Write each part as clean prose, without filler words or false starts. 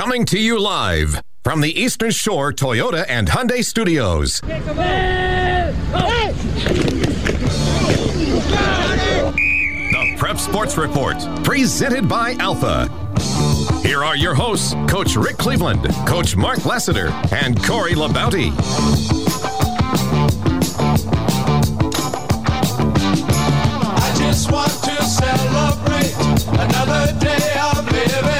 Coming to you live from the Eastern Shore Toyota and Hyundai Studios. The Prep Sports Report, presented by Alpha. Here are your hosts, Coach Rick Cleveland, Coach Mark Lassiter, and Corey Labouty. I just want to celebrate another day of living.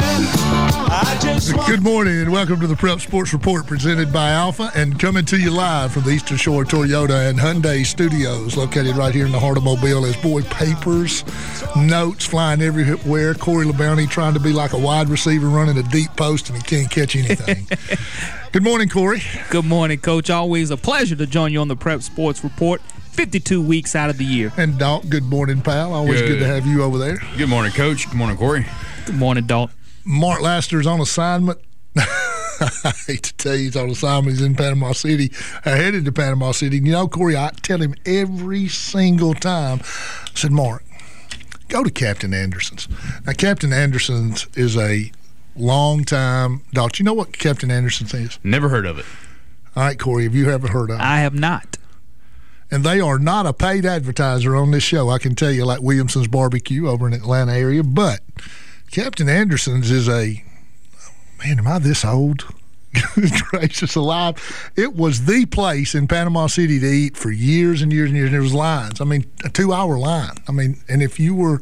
Good morning and welcome to the Prep Sports Report presented by Alpha and coming to you live from the Eastern Shore Toyota and Hyundai Studios located right here in the heart of Mobile. As boy, papers, notes flying everywhere. Corey Labouty trying to be like a wide receiver running a deep post and he can't catch anything. Good morning, Corey. Good morning, Coach. Always a pleasure to join you on the Prep Sports Report. 52 weeks out of the year. And Dalt, good morning, pal. Always good to have you over there. Good morning, Coach. Good morning, Corey. Good morning, Dalt. Mark Lassiter's on assignment. I hate to tell you he's on assignment. He's in Panama City, headed to Panama City. You know, Corey, I tell him every single time, I said, Mark, go to Captain Anderson's. Now, Captain Anderson's is a long time. Dalt, you know what Captain Anderson's is? Never heard of it. All right, Corey, have you ever heard of it? I have not. And they are not a paid advertiser on this show, I can tell you, like Williamson's Barbecue over in the Atlanta area. But Captain Anderson's is a, man, am I this old? Gracious alive. It was the place in Panama City to eat for years and years and years. And there was lines. I mean, a 2-hour line. I mean, and if you were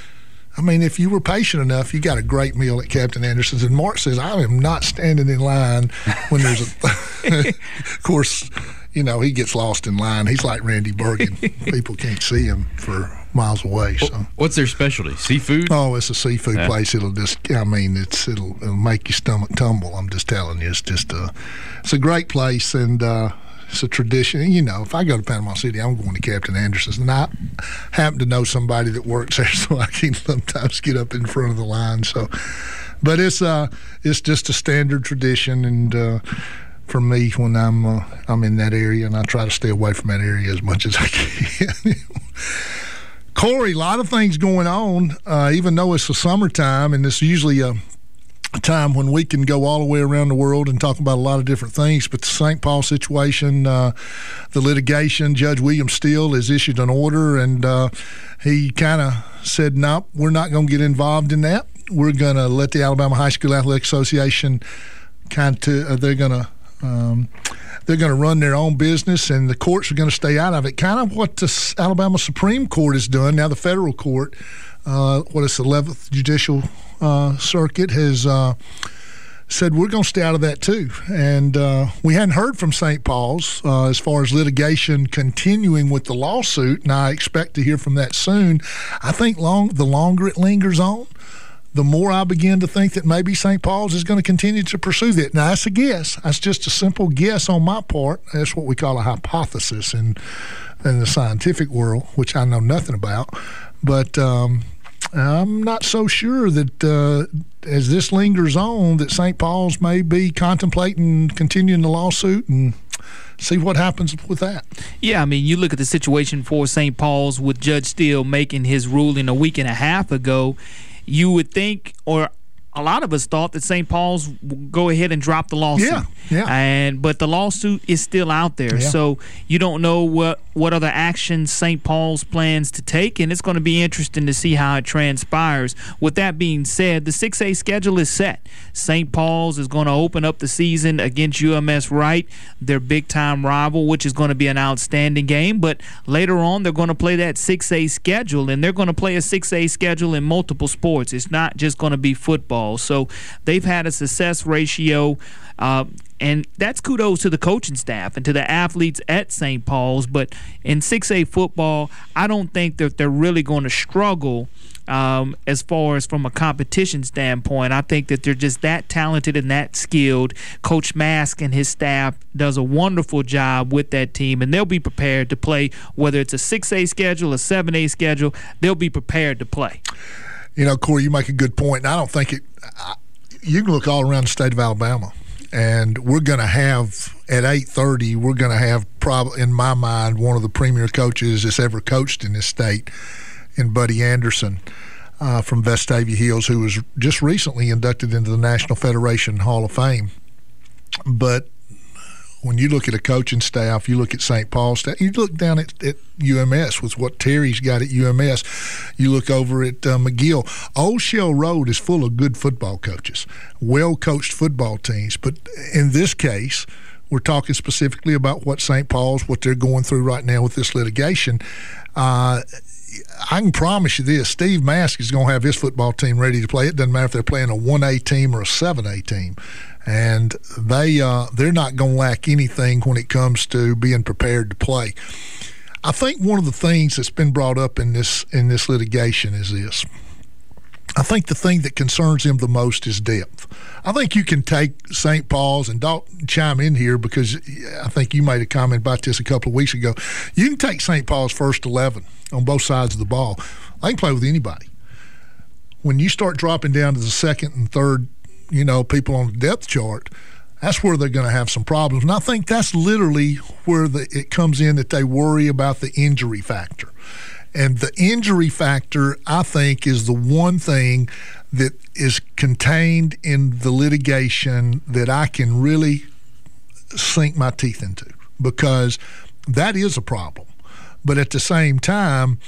patient enough, you got a great meal at Captain Anderson's. And Mark says, I am not standing in line when there's a – of course, you know, he gets lost in line. He's like Randy Bergen. People can't see him for miles away. So, what's their specialty? Seafood? Oh, it's a seafood place. It'll just, I mean, it'll make your stomach tumble. I'm just telling you, it's a great place and it's a tradition. You know, if I go to Panama City, I'm going to Captain Anderson's, and I happen to know somebody that works there, so I can sometimes get up in front of the line. So, but it's just a standard tradition and. For me, when I'm in that area, and I try to stay away from that area as much as I can. Corey, a lot of things going on, even though it's the summertime, and it's usually a time when we can go all the way around the world and talk about a lot of different things. But the St. Paul situation, the litigation, Judge William Steele has issued an order, and he kind of said, no, we're not going to get involved in that. We're going to let the Alabama High School Athletic Association they're going to run their own business, and the courts are going to stay out of it. Kind of what the Alabama Supreme Court has done. Now the federal court, the 11th Judicial Circuit, has said we're going to stay out of that too. And we hadn't heard from St. Paul's as far as litigation continuing with the lawsuit, and I expect to hear from that soon. I think the longer it lingers on, the more I begin to think that maybe St. Paul's is going to continue to pursue that. Now, that's a guess. That's just a simple guess on my part. That's what we call a hypothesis in the scientific world, which I know nothing about. But I'm not so sure that as this lingers on that St. Paul's may be contemplating continuing the lawsuit and see what happens with that. Yeah, I mean, you look at the situation for St. Paul's with Judge Steele making his ruling a week and a half ago. You would think, or a lot of us thought, that St. Paul's would go ahead and drop the lawsuit. Yeah. But the lawsuit is still out there. Yeah. So you don't know what other actions St. Paul's plans to take, and it's going to be interesting to see how it transpires. With that being said, the 6A schedule is set. St. Paul's is going to open up the season against UMS Wright, their big-time rival, which is going to be an outstanding game. But later on, they're going to play that 6A schedule, and they're going to play a 6A schedule in multiple sports. It's not just going to be football. So they've had a success ratio, and that's kudos to the coaching staff and to the athletes at St. Paul's. But in 6A football, I don't think that they're really going to struggle as far as from a competition standpoint. I think that they're just that talented and that skilled. Coach Mask and his staff does a wonderful job with that team, and they'll be prepared to play, whether it's a 6A schedule, a 7A schedule, they'll be prepared to play. You know, Corey, you make a good point, and I don't think you can look all around the state of Alabama, and we're going to have, at 8:30, we're going to have, probably, in my mind, one of the premier coaches that's ever coached in this state, in Buddy Anderson. from Vestavia Hills, who was just recently inducted into the National Federation Hall of Fame. But when you look at a coaching staff, you look at St. Paul's staff, you look down at UMS with what Terry's got at UMS, you look over at McGill. Old Shell Road is full of good football coaches, well-coached football teams. But in this case, we're talking specifically about what St. Paul's, what they're going through right now with this litigation. I can promise you this, Steve Mask is going to have his football team ready to play. It doesn't matter if they're playing a 1A team or a 7A team. And they're not going to lack anything when it comes to being prepared to play. I think one of the things that's been brought up in this litigation is this. I think the thing that concerns him the most is depth. I think you can take St. Paul's, and Dalton chime in here because I think you made a comment about this a couple of weeks ago. You can take St. Paul's first 11 on both sides of the ball. They can play with anybody. When you start dropping down to the second and third, people on the depth chart, that's where they're going to have some problems. And I think that's literally where it comes in that they worry about the injury factor. And the injury factor, I think, is the one thing that is contained in the litigation that I can really sink my teeth into, because that is a problem. But at the same time,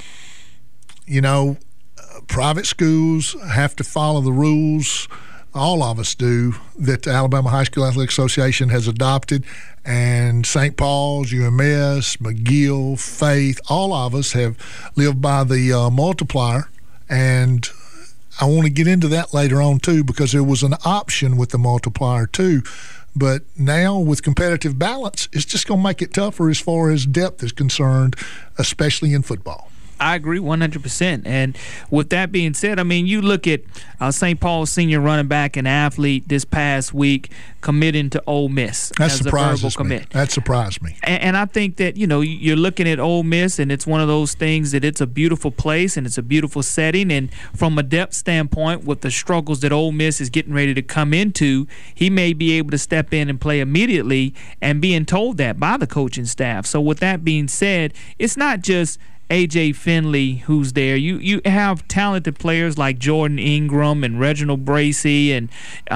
private schools have to follow the rules. All of us do, that the Alabama High School Athletic Association has adopted, and St. Paul's, UMS, McGill, Faith, all of us have lived by the multiplier, and I want to get into that later on too, because there was an option with the multiplier too. But now with competitive balance, it's just going to make it tougher as far as depth is concerned, especially in football. I agree 100%. And with that being said, you look at St. Paul's senior running back and athlete this past week committing to Ole Miss. That surprises me. That surprised me. And I think that, you're looking at Ole Miss, and it's one of those things that it's a beautiful place and it's a beautiful setting. And from a depth standpoint, with the struggles that Ole Miss is getting ready to come into, he may be able to step in and play immediately, and being told that by the coaching staff. So with that being said, it's not just A.J. Finley who's there. You have talented players like Jordan Ingram and Reginald Bracey, and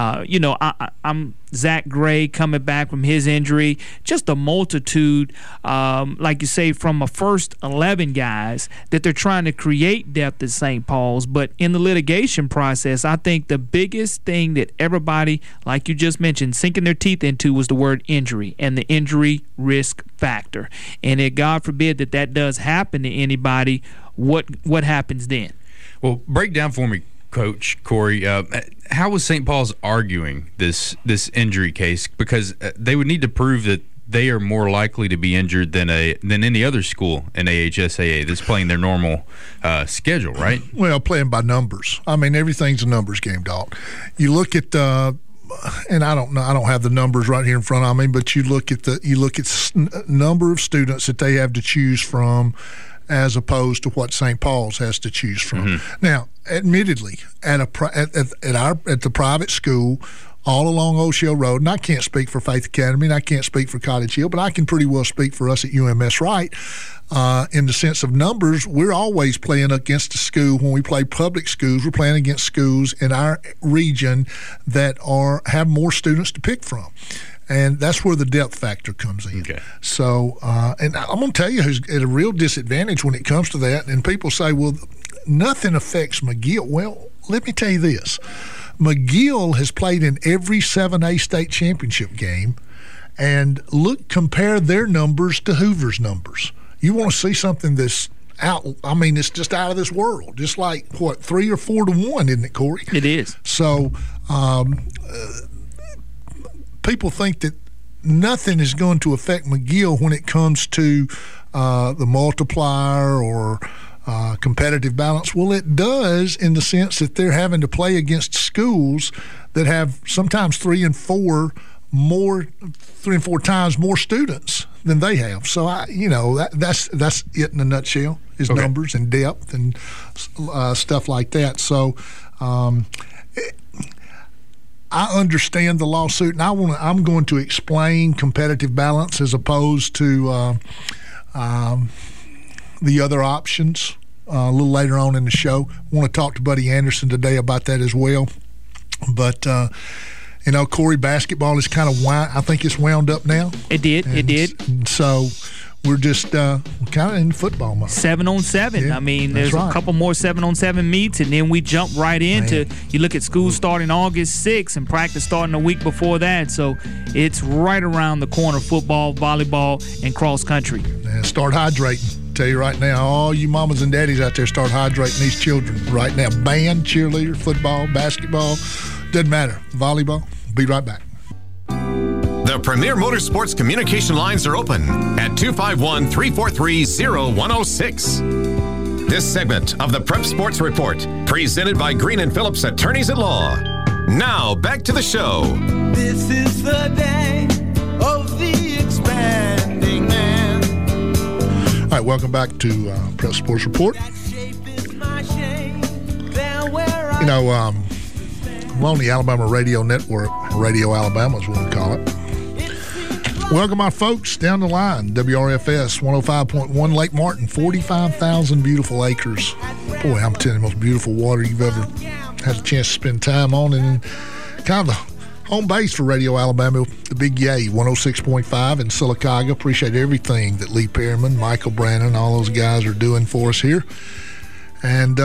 I'm Zach Gray coming back from his injury. Just a multitude, like you say, from a first 11 guys that they're trying to create depth at St. Paul's. But in the litigation process, I think the biggest thing that everybody, like you just mentioned, sinking their teeth into was the word injury and the injury risk factor. And if God forbid that does happen to anybody, what happens then? Well, break down for me, Coach Corey, how was St. Paul's arguing this injury case? Because they would need to prove that they are more likely to be injured than any other school in AHSAA that's playing their normal schedule, right? Well, playing by numbers. Everything's a numbers game, Doc. You look at and I don't know, I don't have the numbers right here in front of me, but you look at number of students that they have to choose from, as opposed to what St. Paul's has to choose from. Mm-hmm. Now, admittedly, at the private school, all along Old Shell Road, and I can't speak for Faith Academy, and I can't speak for Cottage Hill, but I can pretty well speak for us at UMS Wright. In the sense of numbers, we're always playing against a school. When we play public schools, we're playing against schools in our region that have more students to pick from. And that's where the depth factor comes in. Okay. So, and I'm going to tell you who's at a real disadvantage when it comes to that. And people say, well, nothing affects McGill. Well, let me tell you this. McGill has played in every 7A state championship game. And compare their numbers to Hoover's numbers. You want to see something that's out, it's just out of this world. Just like, 3 or 4 to 1, isn't it, Corey? It is. So, people think that nothing is going to affect McGill when it comes to the multiplier or competitive balance. Well, it does, in the sense that they're having to play against schools that have sometimes 3 and 4 times more students than they have. So that's it in a nutshell, is okay. Numbers and depth and stuff like that. So I understand the lawsuit, and I'm going to explain competitive balance as opposed to the other options a little later on in the show. I want to talk to Buddy Anderson today about that as well. But, Corey, basketball is kind of I think it's wound up now. It did. And so we're just kind of in football mode. 7-on-7. Yeah, I mean, there's a couple more 7-on-7 meets, and then we jump right into, you look at school starting August 6th and practice starting a week before that. So it's right around the corner, football, volleyball, and cross country. And start hydrating. Tell you right now, all you mamas and daddies out there, start hydrating these children right now. Band, cheerleader, football, basketball, doesn't matter. Volleyball. Be right back. The Premier Motorsports communication lines are open at 251-343-0106. This segment of the Prep Sports Report, presented by Green & Phillips Attorneys at Law. Now, back to the show. This is the day of the expanding man. All right, welcome back to Prep Sports Report. I'm on the Alabama Radio Network, Radio Alabama is what we call it. Welcome our folks down the line, WRFS 105.1 Lake Martin, 45,000 beautiful acres. Boy, I'm telling you, the most beautiful water you've ever had a chance to spend time on, and kind of the home base for Radio Alabama, the Big Yay, 106.5 in Sylacauga. Appreciate everything that Lee Perriman, Michael Brannon, all those guys are doing for us here. And,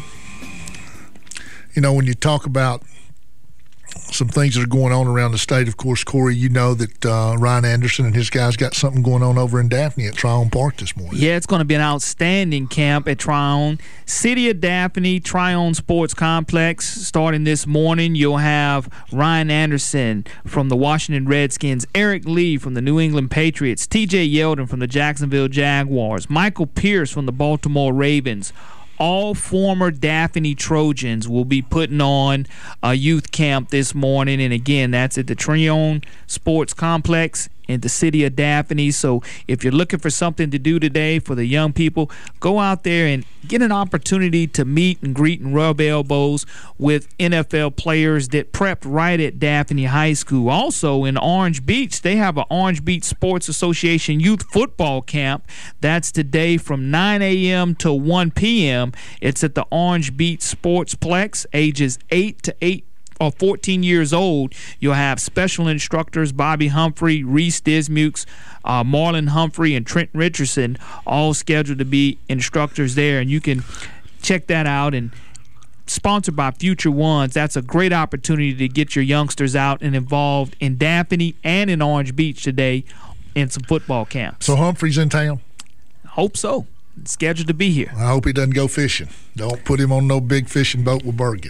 when you talk about some things that are going on around the state, of course, Corey, you know that Ryan Anderson and his guys got something going on over in Daphne at Tryon Park this morning. Yeah, it's going to be an outstanding camp at Tryon. City of Daphne, Tryon Sports Complex. Starting this morning, you'll have Ryan Anderson from the Washington Redskins, Eric Lee from the New England Patriots, TJ Yeldon from the Jacksonville Jaguars, Michael Pierce from the Baltimore Ravens. All former Daphne Trojans will be putting on a youth camp this morning. And again, that's at the Tryon Sports Complex in the city of Daphne. So if you're looking for something to do today for the young people, go out there and get an opportunity to meet and greet and rub elbows with NFL players that prepped right at Daphne High School. Also in Orange Beach, they have an Orange Beach Sports Association youth football camp. That's today from 9 a.m. to 1 p.m. It's at the Orange Beach Sportsplex, ages 8 to 14 years old. You'll have special instructors Bobby Humphrey, Reese Dismukes, Marlon Humphrey, and Trent Richardson, all scheduled to be instructors there. And you can check that out. And sponsored by Future Ones, that's a great opportunity to get your youngsters out and involved in Daphne and in Orange Beach today in some football camps. So Humphrey's in town? Hope so. Scheduled to be here. I hope he doesn't go fishing. Don't put him on no big fishing boat with Bergen.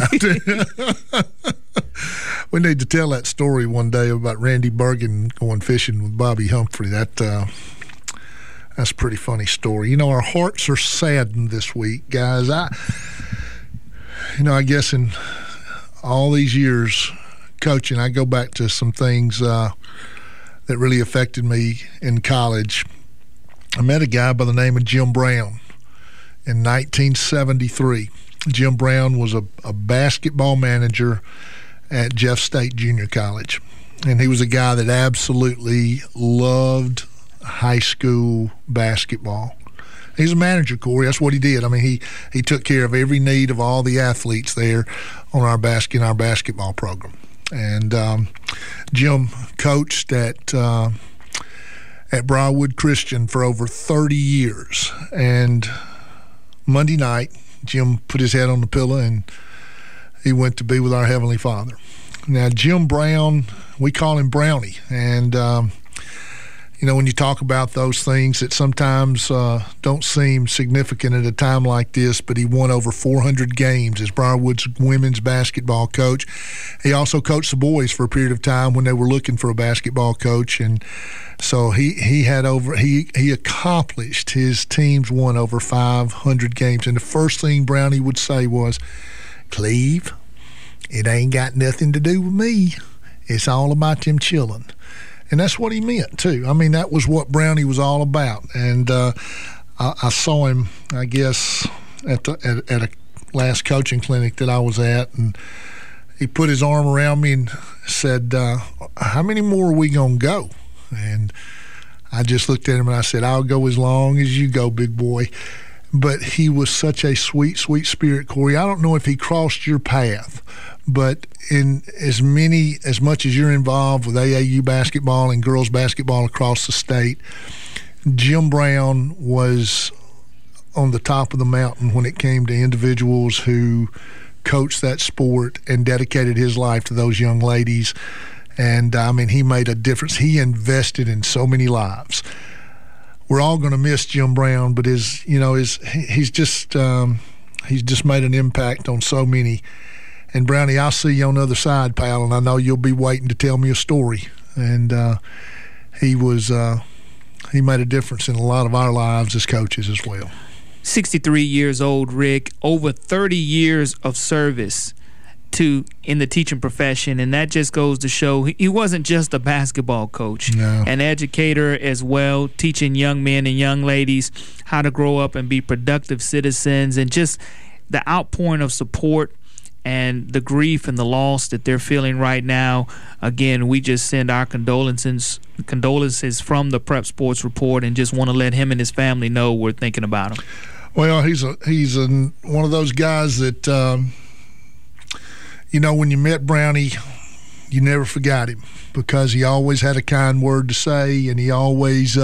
We need to tell that story one day about Randy Bergen going fishing with Bobby Humphrey. That's a pretty funny story. Our hearts are saddened this week, guys. I guess in all these years coaching, I go back to some things that really affected me in college. I met a guy by the name of Jim Brown in 1973. Jim Brown was a basketball manager at Jeff State Junior College, and he was a guy that absolutely loved high school basketball. He's a manager, Corey. That's what he did. I mean, he took care of every need of all the athletes there on our basketball program. And Jim coached at Briarwood Christian for over 30 years. And Monday night, Jim put his head on the pillow and he went to be with our Heavenly Father. Now, Jim Brown, we call him Brownie. And, when you talk about those things that sometimes don't seem significant at a time like this, but he won over 400 games as Briarwood's women's basketball coach. He also coached the boys for a period of time when they were looking for a basketball coach. And so he accomplished, his teams won over 500 games. And the first thing Brownie would say was, Cleve, it ain't got nothing to do with me. It's all about them chillin'. And that's what he meant, too. I mean, that was what Brownie was all about. And I saw him, I guess, at a last coaching clinic that I was at, and he put his arm around me and said, how many more are we going to go? And I just looked at him and I said, I'll go as long as you go, big boy. but he was such a sweet, sweet spirit, Corey. I don't know if he crossed your path, but in as much as you're involved with AAU basketball and girls basketball across the state, Jim Brown was on the top of the mountain when it came to individuals who coached that sport and dedicated his life to those young ladies. And, I mean, he made a difference. He invested in so many lives. We're all going to miss Jim Brown, but he's just made an impact on so many. And, Brownie, I'll see you on the other side, pal, and I know you'll be waiting to tell me a story. And he made a difference in a lot of our lives as coaches as well. 63 years old, Rick, over 30 years of service in the teaching profession, and that just goes to show he wasn't just a basketball coach, an educator as well, teaching young men and young ladies how to grow up and be productive citizens, and just the outpouring of support and the grief and the loss that they're feeling right now. Again, we just send our condolences from the Prep Sports Report, and just want to let him and his family know we're thinking about him. Well, he's one of those guys that, when you met Brownie, you never forgot him, because he always had a kind word to say, and he always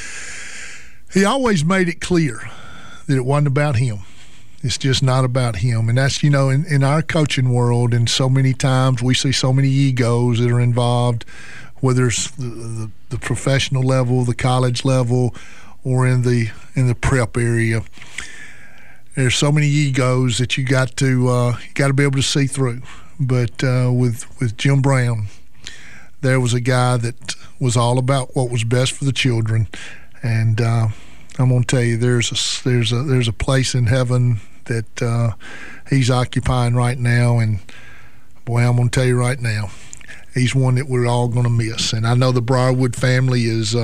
made it clear that it wasn't about him. It's just not about him. And that's, in our coaching world, and so many times we see so many egos that are involved, whether it's the professional level, the college level, or in the prep area. There's so many egos that you got to be able to see through. But with Jim Brown, there was a guy that was all about what was best for the children. And I'm going to tell you, there's a place in heaven that he's occupying right now. And boy, I'm going to tell you right now, he's one that we're all going to miss. And I know the Briarwood family is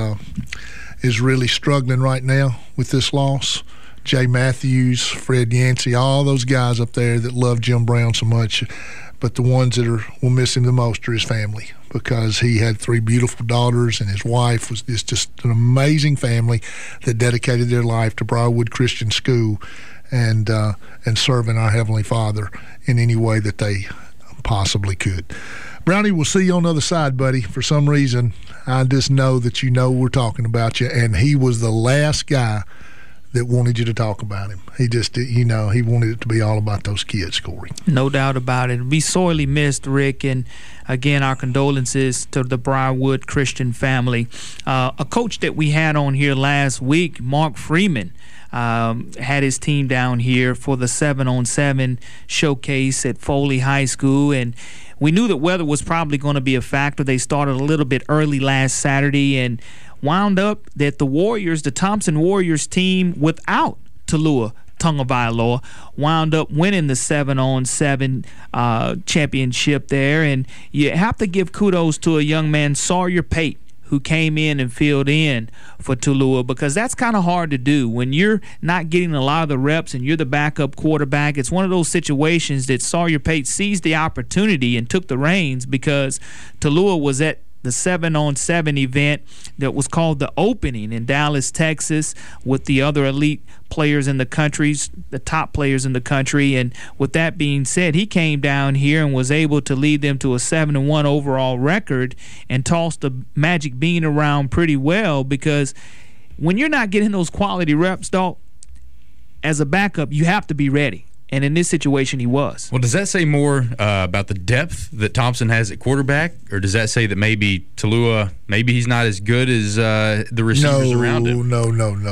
really struggling right now with this loss. Jay Matthews, Fred Yancey, all those guys up there that love Jim Brown so much. But the ones that will miss him the most are his family, because he had 3 beautiful daughters, and his wife was just an amazing family that dedicated their life to Briarwood Christian School and serving our Heavenly Father in any way that they possibly could. Brownie, we'll see you on the other side, buddy. For some reason, I just know that we're talking about you, and he was the last guy that wanted you to talk about him. He just, he wanted it to be all about those kids, Corey. No doubt about it. We sorely missed Rick, and again, our condolences to the Briarwood Christian family. A coach that we had on here last week, Mark Freeman, had his team down here for the 7-on-7 showcase at Foley High School, and we knew that weather was probably going to be a factor. They started a little bit early last Saturday, and wound up that the Thompson Warriors team without Talua Tungavailoa wound up winning the 7-on-7 championship there. And you have to give kudos to a young man, Sawyer Pate, who came in and filled in for Talua, because that's kind of hard to do when you're not getting a lot of the reps and you're the backup quarterback. It's one of those situations that Sawyer Pate seized the opportunity and took the reins, because Talua was at the 7-on-7 event that was called the Opening in Dallas, Texas, with the other elite players in the country, the top players in the country. And with that being said, he came down here and was able to lead them to a 7-1 overall record and tossed the magic bean around pretty well, because when you're not getting those quality reps, dog, as a backup, you have to be ready. And in this situation, he was. Well, does that say more about the depth that Thompson has at quarterback, or does that say that maybe Talua, maybe he's not as good as the receivers around him? No.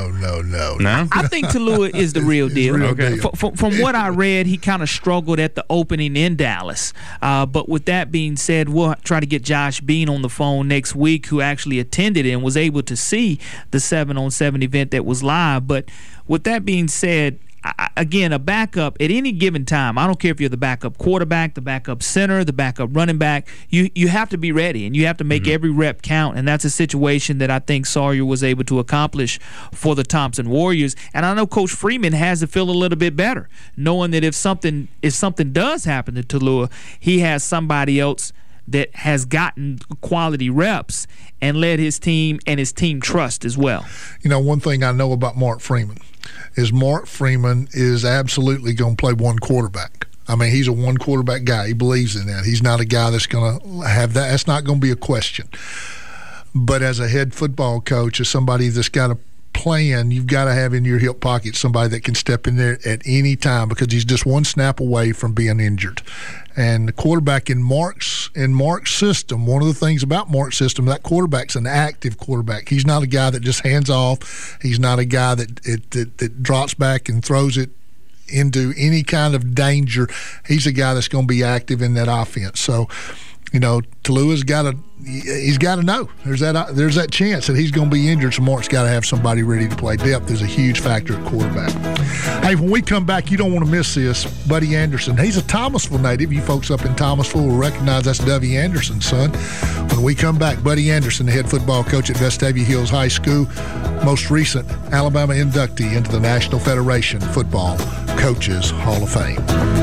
I think Talua is the real deal. Okay. From what I read, he kind of struggled at the Opening in Dallas. But with that being said, we'll try to get Josh Bean on the phone next week, who actually attended and was able to see the 7-on-7 event that was live. But with that being said, again, a backup at any given time, I don't care if you're the backup quarterback, the backup center, the backup running back, you have to be ready, and you have to make every rep count. And that's a situation that I think Sawyer was able to accomplish for the Thompson Warriors. And I know Coach Freeman has to feel a little bit better, knowing that if something does happen to Talua, he has somebody else that has gotten quality reps and led his team and his team trust as well. One thing I know about Mark Freeman, is Mark Freeman is absolutely going to play one quarterback. I mean, he's a one-quarterback guy. He believes in that. He's not a guy that's going to have that. That's not going to be a question. But as a head football coach, as somebody that's got a plan, you've got to have in your hip pocket somebody that can step in there at any time, because he's just one snap away from being injured. And the quarterback in Mark's system, one of the things about Mark's system, that quarterback's an active quarterback. He's not a guy that just hands off. He's not a guy that drops back and throws it into any kind of danger. He's a guy that's going to be active in that offense. So, you know, Talua's got to know there's that chance that he's going to be injured. So Mark's got to have somebody ready to play. Depth is a huge factor at quarterback. Hey, when we come back, you don't want to miss this. Buddy Anderson, he's a Thomasville native. You folks up in Thomasville will recognize that's Dovey Anderson's son. When we come back, Buddy Anderson, the head football coach at Vestavia Hills High School, most recent Alabama inductee into the National Federation Football Coaches Hall of Fame.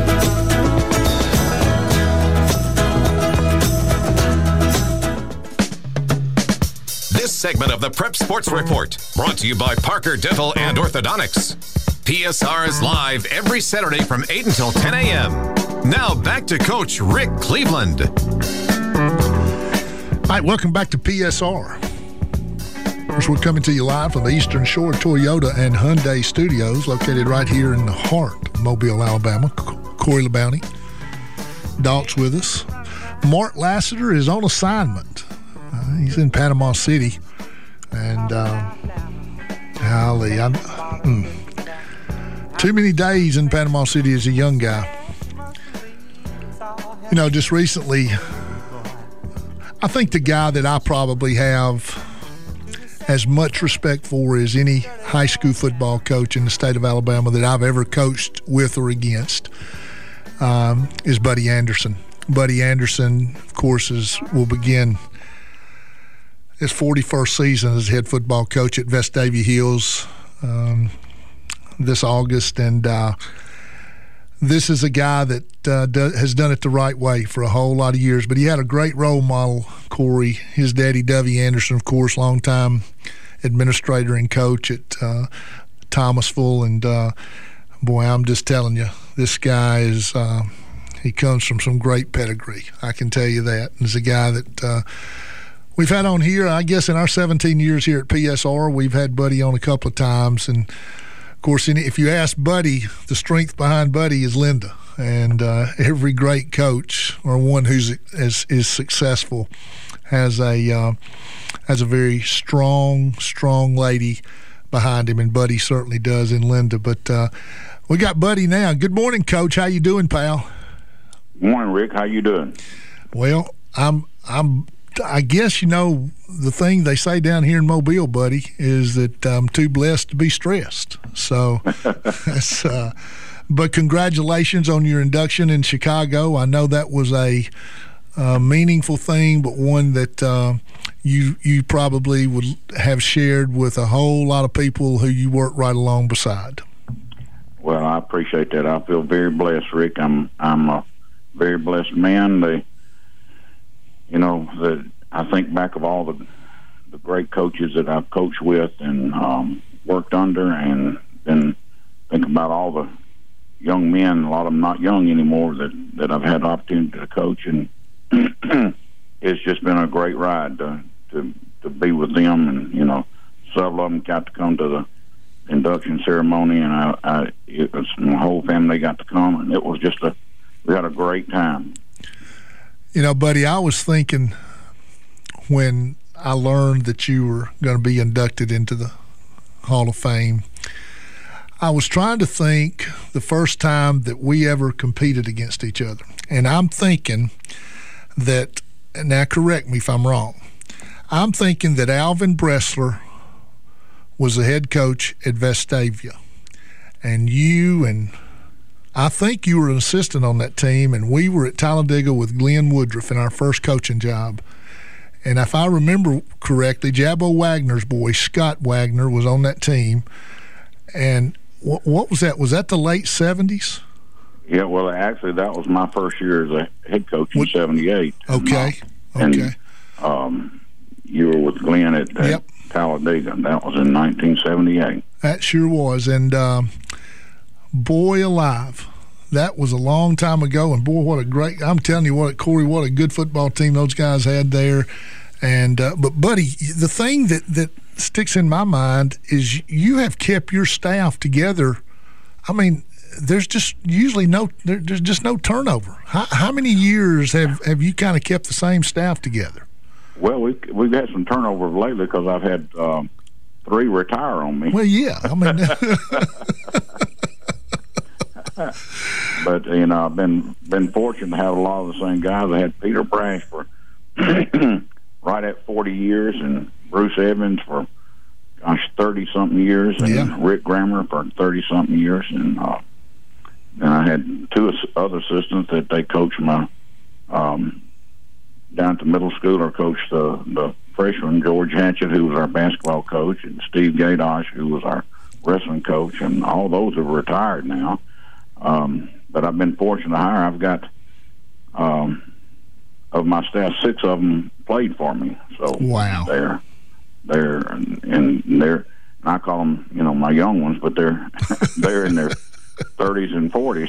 This segment of the Prep Sports Report brought to you by Parker Dental and Orthodontics. PSR is live every Saturday from 8 until 10 a.m. Now back to Coach Rick Cleveland. All right, welcome back to PSR. Of course, we're coming to you live from the Eastern Shore Toyota and Hyundai Studios, located right here in the heart of Mobile, Alabama. Corey LeBounty, Dalt's with us. Mark Lassiter is on assignment. He's in Panama City, and too many days in Panama City as a young guy. You know, just recently, I think the guy that I probably have as much respect for as any high school football coach in the state of Alabama that I've ever coached with or against is Buddy Anderson. Buddy Anderson, of course, will begin his 41st season as head football coach at Vestavia Hills this August, and this is a guy that has done it the right way for a whole lot of years. But he had a great role model, Corey. His daddy, Dovey Anderson, of course, longtime administrator and coach at Thomasville. And, boy, I'm just telling you, this guy is he comes from some great pedigree. I can tell you that. He's a guy that we've had on here, I guess, in our 17 years here at PSR. We've had Buddy on a couple of times. And, of course, if you ask Buddy, the strength behind Buddy is Linda. And every great coach or one who's is successful has a very strong lady behind him, and Buddy certainly does in Linda. But we got Buddy now. Good morning, Coach. How you doing, pal? Good morning, Rick. How you doing? Well, I guess, you know, the thing they say down here in Mobile, buddy, is that I'm too blessed to be stressed. So, but congratulations on your induction in Chicago. I know that was a meaningful thing, but one that you probably would have shared with a whole lot of people who you work right along beside. Well, I appreciate that. I feel very blessed, Rick. I'm a very blessed man. I think back of all the great coaches that I've coached with and worked under, and then think about all the young men, a lot of them not young anymore, that I've had the opportunity to coach, and it's just been a great ride to be with them. And, you know, several of them got to come to the induction ceremony, and my whole family got to come, and it was just we had a great time. You know, buddy, I was thinking when I learned that you were going to be inducted into the Hall of Fame, I was trying to think the first time that we ever competed against each other. And I'm thinking that, now correct me if I'm wrong, I'm thinking that Alvin Bressler was the head coach at Vestavia. And I think you were an assistant on that team, and we were at Talladega with Glenn Woodruff in our first coaching job. And if I remember correctly, Jabbo Wagner's boy, Scott Wagner, was on that team. And what was that? Was that the late 70s? Yeah, well, actually, that was my first year as a head coach in 78. Okay. And you were with Glenn at Talladega. That was in 1978. That sure was. And boy alive, that was a long time ago. And boy, what a great, I'm telling you what, Corey, what a good football team those guys had there. And but Buddy, the thing that sticks in my mind is you have kept your staff together. I mean, there's just usually there's just no turnover. How many years have you kind of kept the same staff together? Well, we've had some turnover lately because I've had 3 retire on me. Well, yeah, I mean, but you know, I've been fortunate to have a lot of the same guys. I had Peter Brash for right at 40 years, and Bruce Evans for 30-something years, and Rick Grammer for 30-something years, and I had 2 other assistants that they coached my down to middle school, or coached the freshman, George Hatchett, who was our basketball coach, and Steve Gadosh, who was our wrestling coach, and all those have retired now. But I've been fortunate to hire. I've got of my staff, 6 of them played for me. So wow, they're I call them, you know, my young ones, but they're in their 30s and 40s.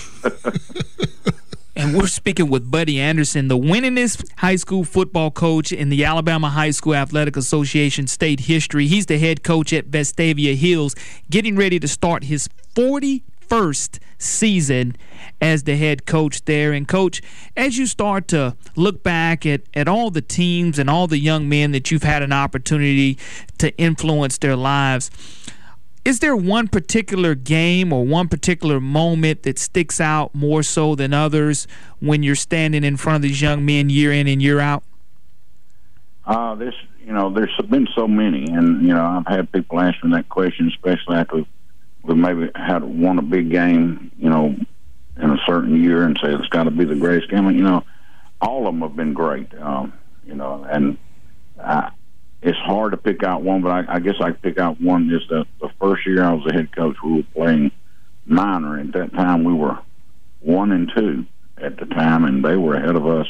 And we're speaking with Buddy Anderson, the winningest high school football coach in the Alabama High School Athletic Association state history. He's the head coach at Vestavia Hills, getting ready to start his 41st season as the head coach there. And Coach, as you start to look back at all the teams and all the young men that you've had an opportunity to influence their lives, is there one particular game or one particular moment that sticks out more so than others when you're standing in front of these young men year in and year out? There's been so many, and you know, I've had people ask me that question, especially after we maybe had won a big game, you know, in a certain year, and say it's got to be the greatest game. You know, all of them have been great. You know, and it's hard to pick out one, but I guess I could pick out one. Is the first year I was the head coach, we were playing minor. At that time, we were 1-2 at the time, and they were ahead of us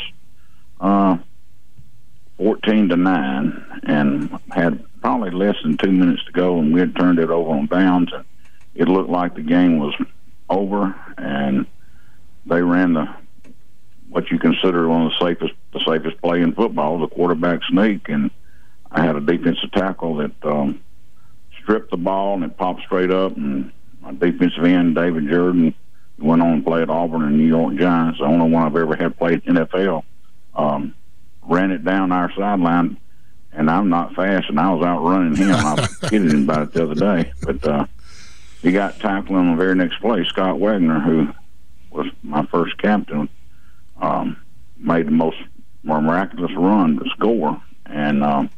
14-9, and had probably less than 2 minutes to go, and we had turned it over on downs, and it looked like the game was over, and they ran what you consider one of the safest play in football, the quarterback sneak, and I had a defensive tackle that stripped the ball, and it popped straight up, and my defensive end, David Jordan, went on and played at Auburn and New York Giants, the only one I've ever had played NFL, ran it down our sideline, and I'm not fast, and I was outrunning him. I was kidding him about it the other day, but he got tackled on the very next play. Scott Wagner, who was my first captain, made the most miraculous run to score, and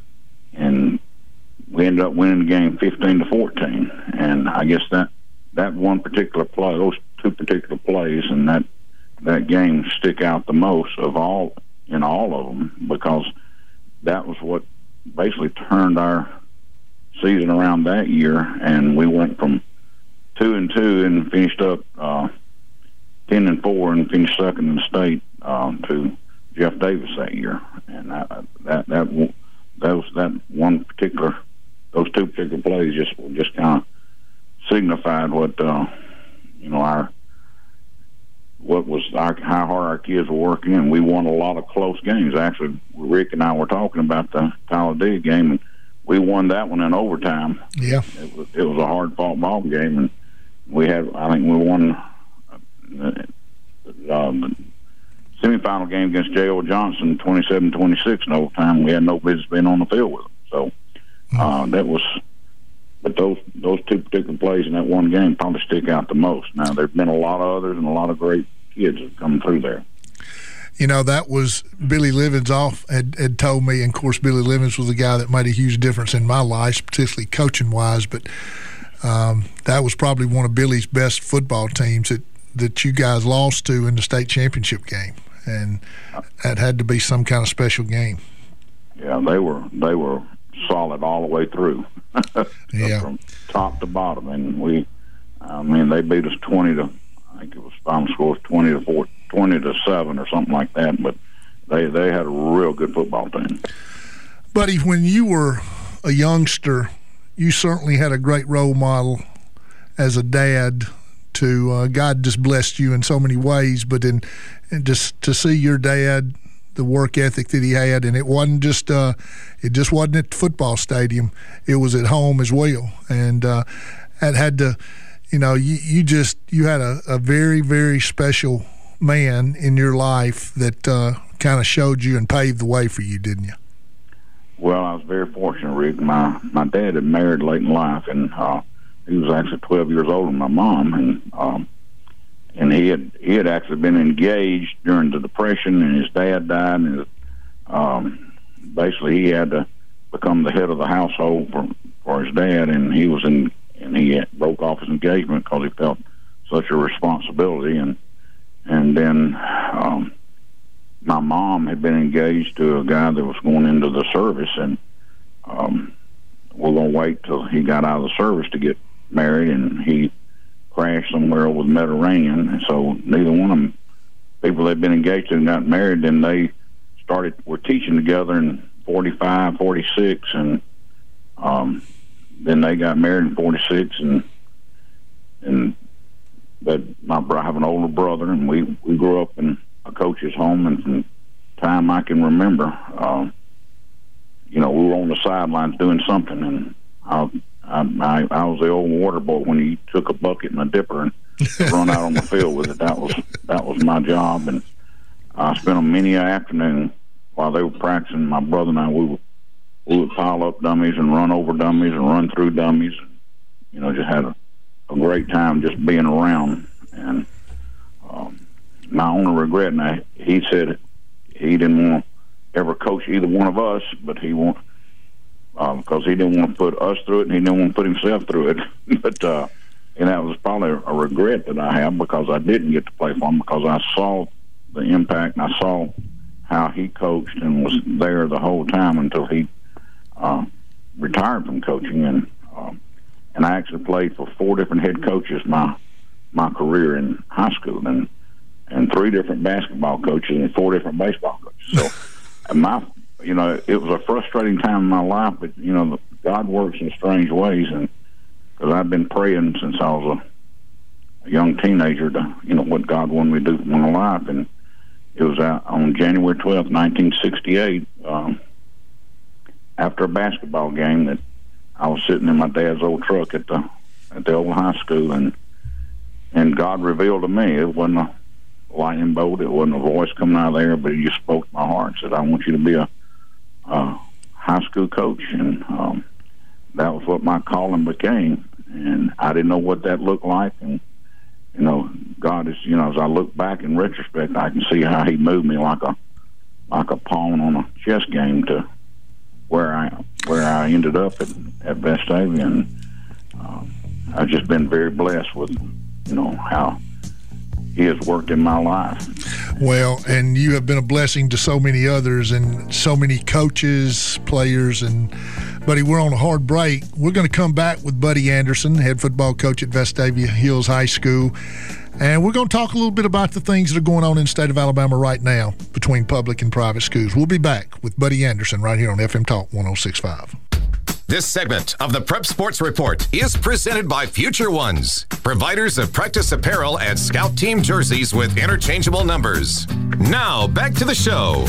we ended up winning the game 15-14. And I guess that one particular play, those 2 particular plays, and that game stick out the most of all of them, because that was what basically turned our season around that year, and we went from 2-2 and finished up 10-4 and finished second in the state to Jeff Davis that year. And those 2 particular plays just kind of signified what how hard our kids were working, and we won a lot of close games. Actually, Rick and I were talking about the Talladega game, and we won that one in overtime. Yeah, it was a hard fought ball game, and I think we won the semifinal game against J.O. Johnson 27-26 in overtime. We had no business being on the field with them. So but those 2 particular plays in that one game probably stick out the most. Now, there's been a lot of others, and a lot of great kids have come through there. You know, that was Billy Livens had told me, and of course Billy Livens was the guy that made a huge difference in my life, particularly coaching-wise, but that was probably one of Billy's best football teams that you guys lost to in the state championship game, and that had to be some kind of special game. Yeah, they were solid all the way through. Yeah, from top to bottom, and they beat us 20 I think it was final score was 20-7 or something like that. But they had a real good football team. Buddy, when you were a youngster, you certainly had a great role model as a dad. God just blessed you in so many ways, but and just to see your dad, the work ethic that he had, and it just wasn't at the football stadium. It was at home as well, and it had to, you had a very, very special man in your life that kind of showed you and paved the way for you, didn't you? Well, I was very fortunate, Rick. My dad had married late in life, and he was actually 12 years older than my mom, and he had actually been engaged during the Depression, and his dad died, and basically he had to become the head of the household for his dad, and he had broke off his engagement because he felt such a responsibility, and then my mom had been engaged to a guy that was going into the service, and we're going to wait till he got out of the service to get married, and he crashed somewhere over the Mediterranean, and so neither one of them, people they'd been engaged to and got married, then they were teaching together in 45, 46, and then they got married in 46, but I have an older brother, and we grew up in a coach's home, and from the time I can remember, we were on the sidelines doing something, and I was the old water boy when he took a bucket and a dipper and run out on the field with it. That was my job, and I spent many an afternoon while they were practicing. My brother and I, we would pile up dummies and run over dummies and run through dummies. Just had a great time just being around. And my only regret, now he said he didn't want to ever coach either one of us, but he wanted. Because he didn't want to put us through it, and he didn't want to put himself through it. But and that was probably a regret that I have, because I didn't get to play for him, because I saw the impact, and I saw how he coached and was there the whole time until he retired from coaching. And I actually played for 4 different head coaches my career in high school, and 3 different basketball coaches and 4 different baseball coaches. So it was a frustrating time in my life, but God works in strange ways, and because I've been praying since I was a young teenager to what God wanted me to do with my life, and it was on January 12th, 1968, after a basketball game, that I was sitting in my dad's old truck at the old high school, and God revealed to me. It wasn't a lightning bolt, it wasn't a voice coming out of there, but He just spoke to my heart and said, "I want you to be a high school coach," and that was what my calling became. And I didn't know what that looked like, and God is, as I look back in retrospect, I can see how He moved me like a pawn on a chess game to where I ended up at Vestavia, and I've just been very blessed with how He has worked in my life. Well, and you have been a blessing to so many others and so many coaches, players, and Buddy, we're on a hard break. We're going to come back with Buddy Anderson, head football coach at Vestavia Hills High School, and we're going to talk a little bit about the things that are going on in the state of Alabama right now between public and private schools. We'll be back with Buddy Anderson right here on FM Talk 106.5. This segment of the Prep Sports Report is presented by Future Ones, providers of practice apparel and scout team jerseys with interchangeable numbers. Now, back to the show.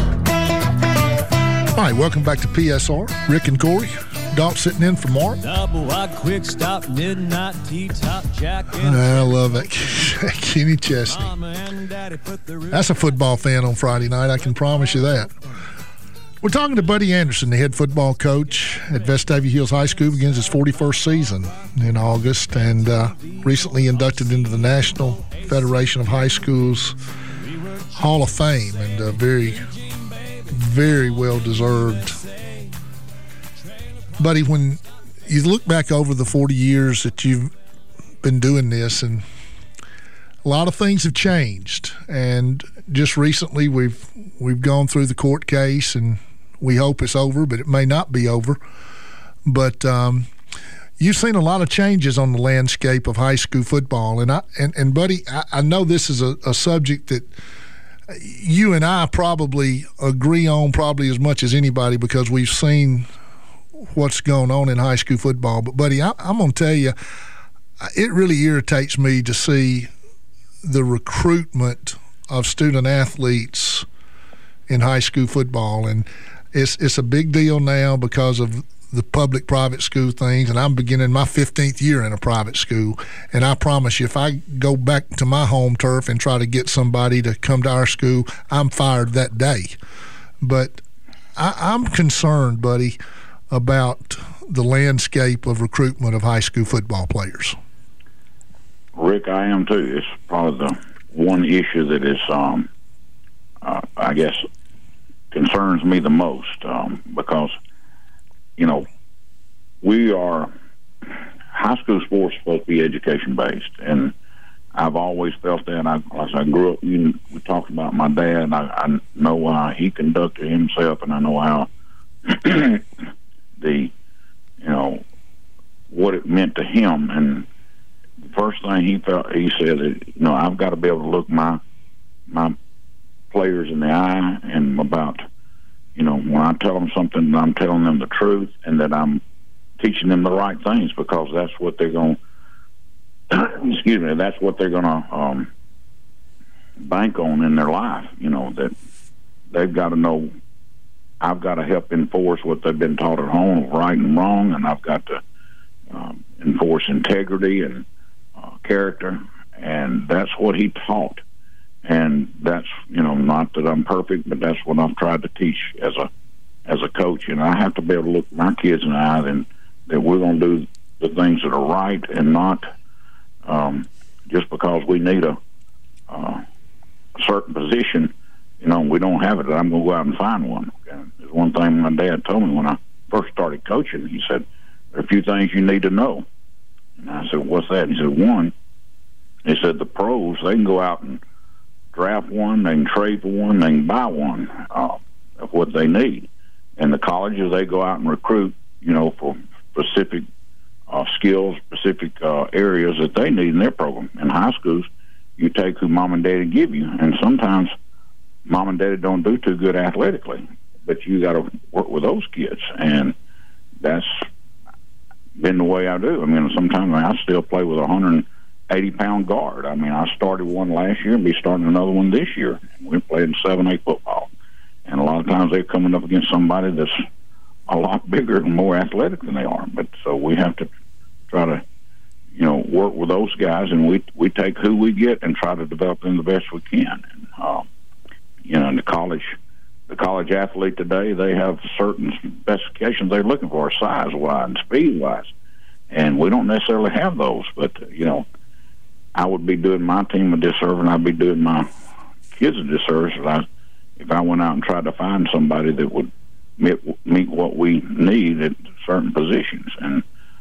All right, welcome back to PSR. Rick and Corey. Dolph sitting in for Mark. Double wide, quick stop, midnight T-top jacket. I love that. Kenny Chesney. That's a football fan on Friday night, I can promise you that. We're talking to Buddy Anderson, the head football coach at Vestavia Hills High School. Begins his 41st season in August, and recently inducted into the National Federation of High Schools Hall of Fame, and very, very well deserved. Buddy, when you look back over the 40 years that you've been doing this, and a lot of things have changed, and just recently we've gone through the court case, and we hope it's over, but it may not be over. But you've seen a lot of changes on the landscape of high school football, and Buddy, I know this is a subject that you and I probably agree on probably as much as anybody, because we've seen what's going on in high school football. But, buddy, I'm going to tell you, it really irritates me to see the recruitment of student athletes in high school football. And it's a big deal now because of the public-private school things, and I'm beginning my 15th year in a private school. And I promise you, if I go back to my home turf and try to get somebody to come to our school, I'm fired that day. But I'm concerned, buddy, about the landscape of recruitment of high school football players. Rick, I am too. It's probably the one issue that is, I guess, concerns me the most because, we are high school sports supposed to be education based, and I've always felt that. As I grew up, we talked about my dad. I know how he conducted himself, and I know how what it meant to him. And the first thing he said is, I've got to be able to look my players in the eye, and about, when I tell them something, I'm telling them the truth, and that I'm teaching them the right things, because that's what they're going that's what they're going to bank on in their life. That they've got to know. I've got to help enforce what they've been taught at home of right and wrong, and I've got to enforce integrity and character, and that's what he taught. And that's, not that I'm perfect, but that's what I've tried to teach as a coach. And I have to be able to look my kids in the eye and that we're going to do the things that are right, and not just because we need a certain position, we don't have it, I'm going to go out and find one. And there's one thing my dad told me when I first started coaching. He said, there are a few things you need to know. And I said, what's that? He said, one, he said, the pros, they can go out and draft one, they can trade for one, they can buy one of what they need. And the colleges, they go out and recruit, for specific skills, specific areas that they need in their program. In high schools, you take who mom and daddy give you, and sometimes mom and daddy don't do too good athletically, but you got to work with those kids, and that's been the way I do. Sometimes I still play with a 180-pound guard. I started one last year and be starting another one this year. We're playing 7A football, and a lot of times they're coming up against somebody that's a lot bigger and more athletic than they are. But so we have to try to, work with those guys, and we take who we get and try to develop them the best we can. And the college athlete today, they have certain specifications they're looking for, size-wise and speed-wise, and we don't necessarily have those. But I would be doing my team a disservice, and I'd be doing my kids a disservice if I went out and tried to find somebody that would meet what we need at certain positions. And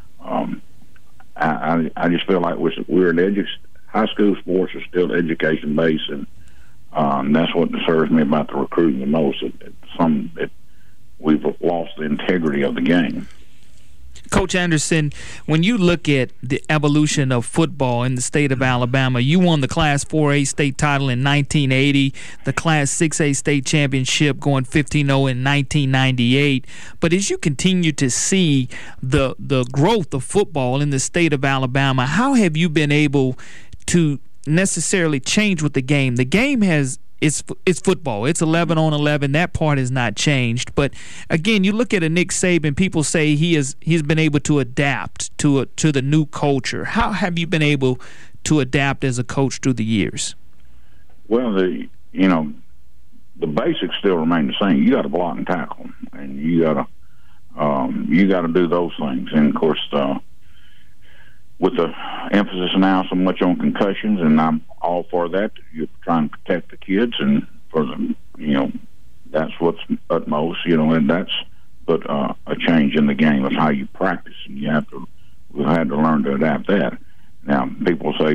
I just feel like we're high school sports are still education based, and that's what disturbs me about the recruiting the most. That we've lost the integrity of the game. Coach Anderson, when you look at the evolution of football in the state of Alabama, you won the Class 4A state title in 1980, the Class 6A state championship going 15-0 in 1998. But as you continue to see the growth of football in the state of Alabama, how have you been able to necessarily change with the game? The game it's football. It's 11 on 11. That part has not changed. But again, you look at a Nick Saban. People say he's been able to adapt to the new culture. How have you been able to adapt as a coach through the years? Well, the basics still remain the same. You got to block and tackle, and you got to do those things. And of course, with the emphasis now so much on concussions, and I'm all for that. You're trying to protect the kids, and for them, that's what's utmost, and that's a change in the game of how you practice, and we've had to learn to adapt that. Now, people say,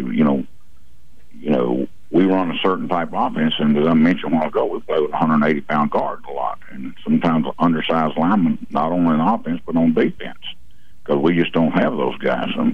we run a certain type of offense, and as I mentioned a while ago, we play with a 180-pound guard a lot, and sometimes undersized linemen, not only on offense but on defense, because we just don't have those guys. And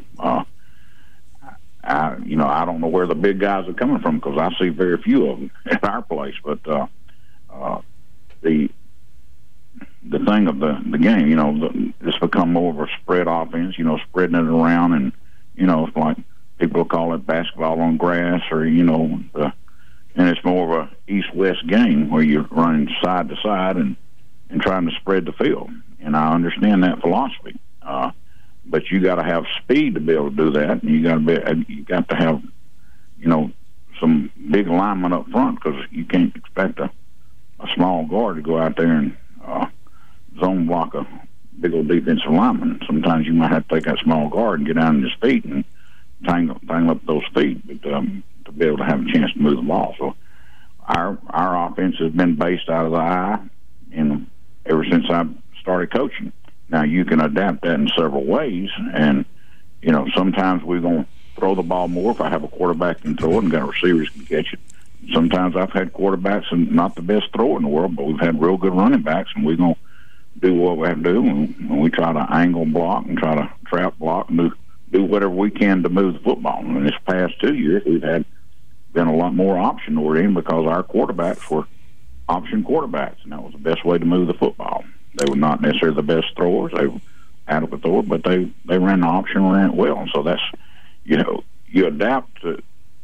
I don't know where the big guys are coming from, because I see very few of them at our place. But the thing of the game. It's become more of a spread offense. Spreading it around, and it's like people call it basketball on grass, or and it's more of a east-west game where you're running side to side and trying to spread the field. And I understand that philosophy, but you got to have speed to be able to do that, and you got to have some big alignment up front, because you can't expect a small guard to go out there and zone block a big old defensive lineman. Sometimes you might have to take that small guard and get down on his feet and tangle up those feet, but to be able to have a chance to move the ball. So our offense has been based out of the eye, and ever since I started coaching. Now you can adapt that in several ways, and sometimes we're going to throw the ball more if I have a quarterback can throw it and got receivers can catch it. Sometimes I've had quarterbacks and not the best thrower in the world, but we've had real good running backs, and we're going to do what we have to do. And we try to angle block and try to trap block and do whatever we can to move the football. And in this past 2 years, we've been a lot more option oriented, because our quarterbacks were option quarterbacks, and that was the best way to move the football. They were not necessarily the best throwers; they were adequate throwers, but they ran the option, ran it well. And so that's you adapt to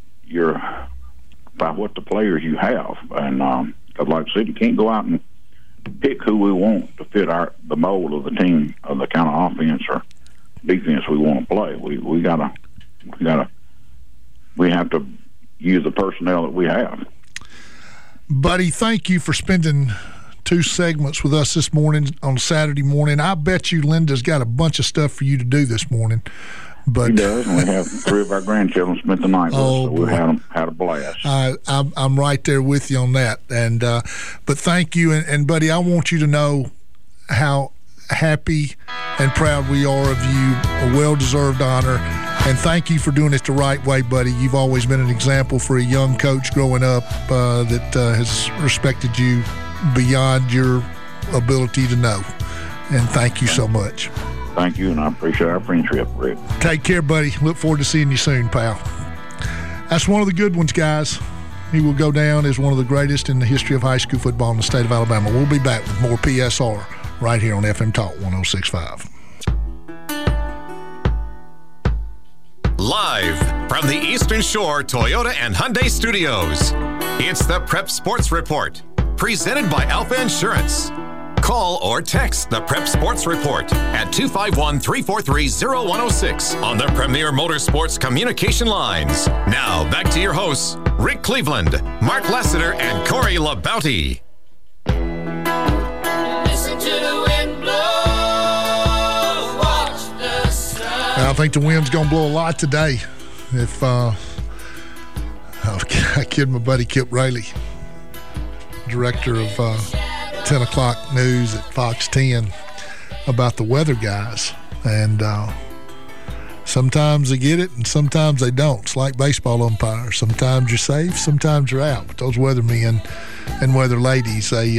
by what the players you have, and because like I said, you can't go out and pick who we want to fit the mold of the team, of the kind of offense or defense we want to play. We have to use the personnel that we have. Buddy, thank you for spending 2 segments with us this morning on Saturday morning. I bet you Linda's got a bunch of stuff for you to do this morning. But he does, and we have 3 of our grandchildren spent the night with us, so we had a blast. I'm right there with you on that. And but thank you, and buddy, I want you to know how happy and proud we are of you. A well-deserved honor, and thank you for doing it the right way, buddy. You've always been an example for a young coach growing up that has respected you beyond your ability to know. And thank you so much. Thank you, and I appreciate our friendship, Rick. Take care, buddy. Look forward to seeing you soon, pal. That's one of the good ones, guys. He will go down as one of the greatest in the history of high school football in the state of Alabama. We'll be back with more PSR right here on FM Talk 106.5. Live from the Eastern Shore Toyota and Hyundai Studios, it's the Prep Sports Report, presented by Alpha Insurance. Call or text the Prep Sports Report at 251-343-0106 on the Premier Motorsports communication lines. Now, back to your hosts, Rick Cleveland, Mark Lassiter, and Corey LaBounty. Listen to the wind blow, watch the sun. I think the wind's going to blow a lot today. If I kid my buddy Kip Rayleigh, director of 10 o'clock news at Fox 10, about the weather guys, and sometimes they get it and sometimes they don't. It's like baseball umpires. Sometimes you're safe, sometimes you're out. But those weathermen and weather ladies, they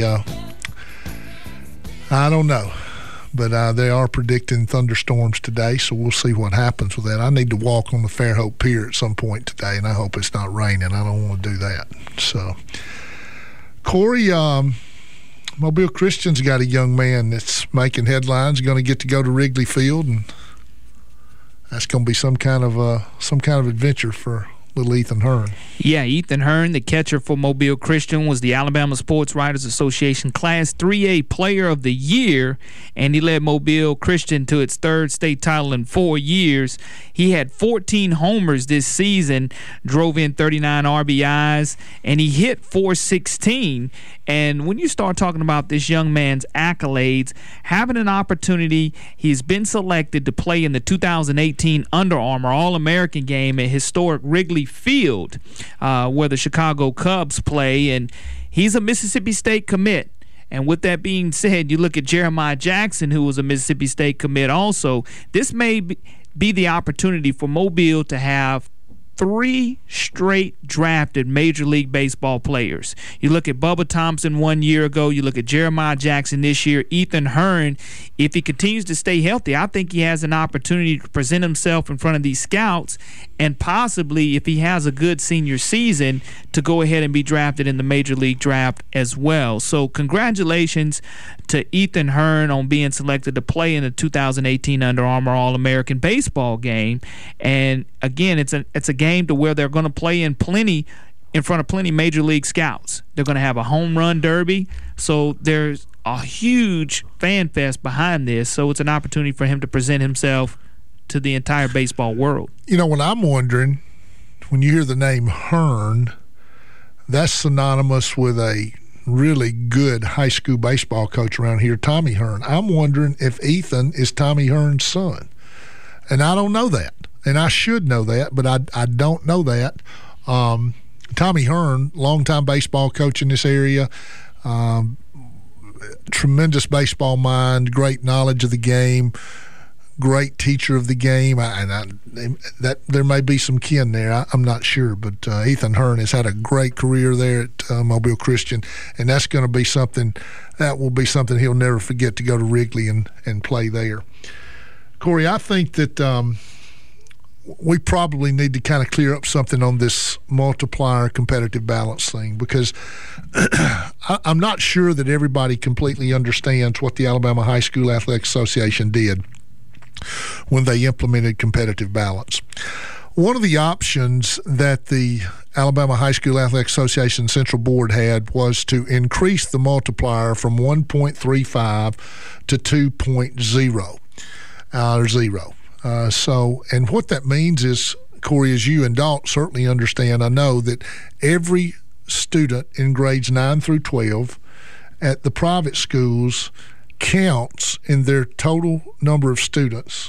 I don't know, but they are predicting thunderstorms today, so we'll see what happens with that. I need to walk on the Fairhope Pier at some point today, and I hope it's not raining. I don't want to do that. So, Corey, Mobile Christian's got a young man that's making headlines, going to get to go to Wrigley Field, and that's going to be some kind of adventure for little Ethan Hearn. Yeah, Ethan Hearn, the catcher for Mobile Christian, was the Alabama Sports Writers Association Class 3A Player of the Year, and he led Mobile Christian to its 3rd state title in 4 years. He had 14 homers this season, drove in 39 RBIs, and he hit .416. And when you start talking about this young man's accolades, having an opportunity, he's been selected to play in the 2018 Under Armour All-American game at historic Wrigley Field, where the Chicago Cubs play, and he's a Mississippi State commit. And with that being said, you look at Jeremiah Jackson, who was a Mississippi State commit also. This may be the opportunity for Mobile to have 3 straight drafted Major League Baseball players. You look at Bubba Thompson 1 year ago. You look at Jeremiah Jackson this year. Ethan Hearn, if he continues to stay healthy, I think he has an opportunity to present himself in front of these scouts and possibly, if he has a good senior season, to go ahead and be drafted in the Major League draft as well. So congratulations to Ethan Hearn on being selected to play in the 2018 Under Armour All-American Baseball game. And again, it's a game to where they're going to play in front of plenty Major League scouts. They're going to have a home run derby, so there's a huge fan fest behind this. So it's an opportunity for him to present himself to the entire baseball world. You know, what I'm wondering, when you hear the name Hearn, that's synonymous with a really good high school baseball coach around here, Tommy Hearn. I'm wondering if Ethan is Tommy Hearn's son. And I don't know that. And I should know that, but I don't know that. Tommy Hearn, longtime baseball coach in this area, tremendous baseball mind, great knowledge of the game, great teacher of the game. That there may be some kin there. I'm not sure, but Ethan Hearn has had a great career there at Mobile Christian, and that's going to be something he'll never forget, to go to Wrigley and play there. Corey, I think that we probably need to kind of clear up something on this multiplier competitive balance thing, because I'm not sure that everybody completely understands what the Alabama High School Athletic Association did when they implemented competitive balance. One of the options that the Alabama High School Athletic Association Central Board had was to increase the multiplier from 1.35 to 2.0 or 0. And what that means is, Corey, as you and Dalt certainly understand, I know that every student in grades 9 through 12 at the private schools counts in their total number of students.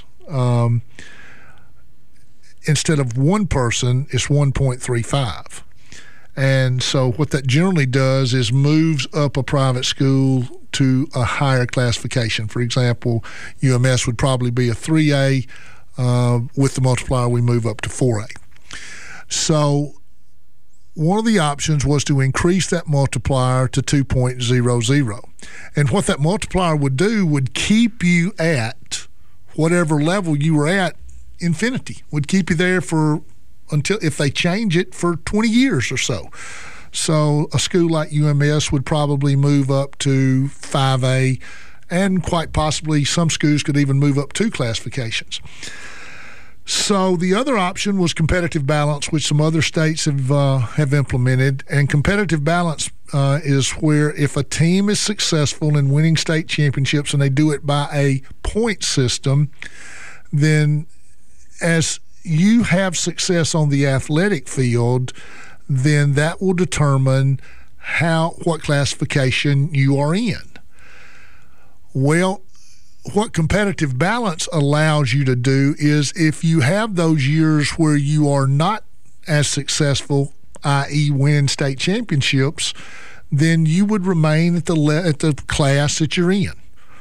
Instead of one person, it's 1.35. And so what that generally does is moves up a private school to a higher classification. For example, UMS would probably be a 3A. With the multiplier, we move up to 4A. So one of the options was to increase that multiplier to 2.00. And what that multiplier would do would keep you at whatever level you were at infinity, would keep you there until, if they change it, for 20 years or so. So a school like UMS would probably move up to 5A, and quite possibly some schools could even move up 2 classifications. So the other option was competitive balance, which some other states have implemented. And competitive balance is where, if a team is successful in winning state championships and they do it by a point system, then as you have success on the athletic field, then that will determine what classification you are in. Well, what competitive balance allows you to do is, if you have those years where you are not as successful, i.e. winning state championships, then you would remain at the class that you're in.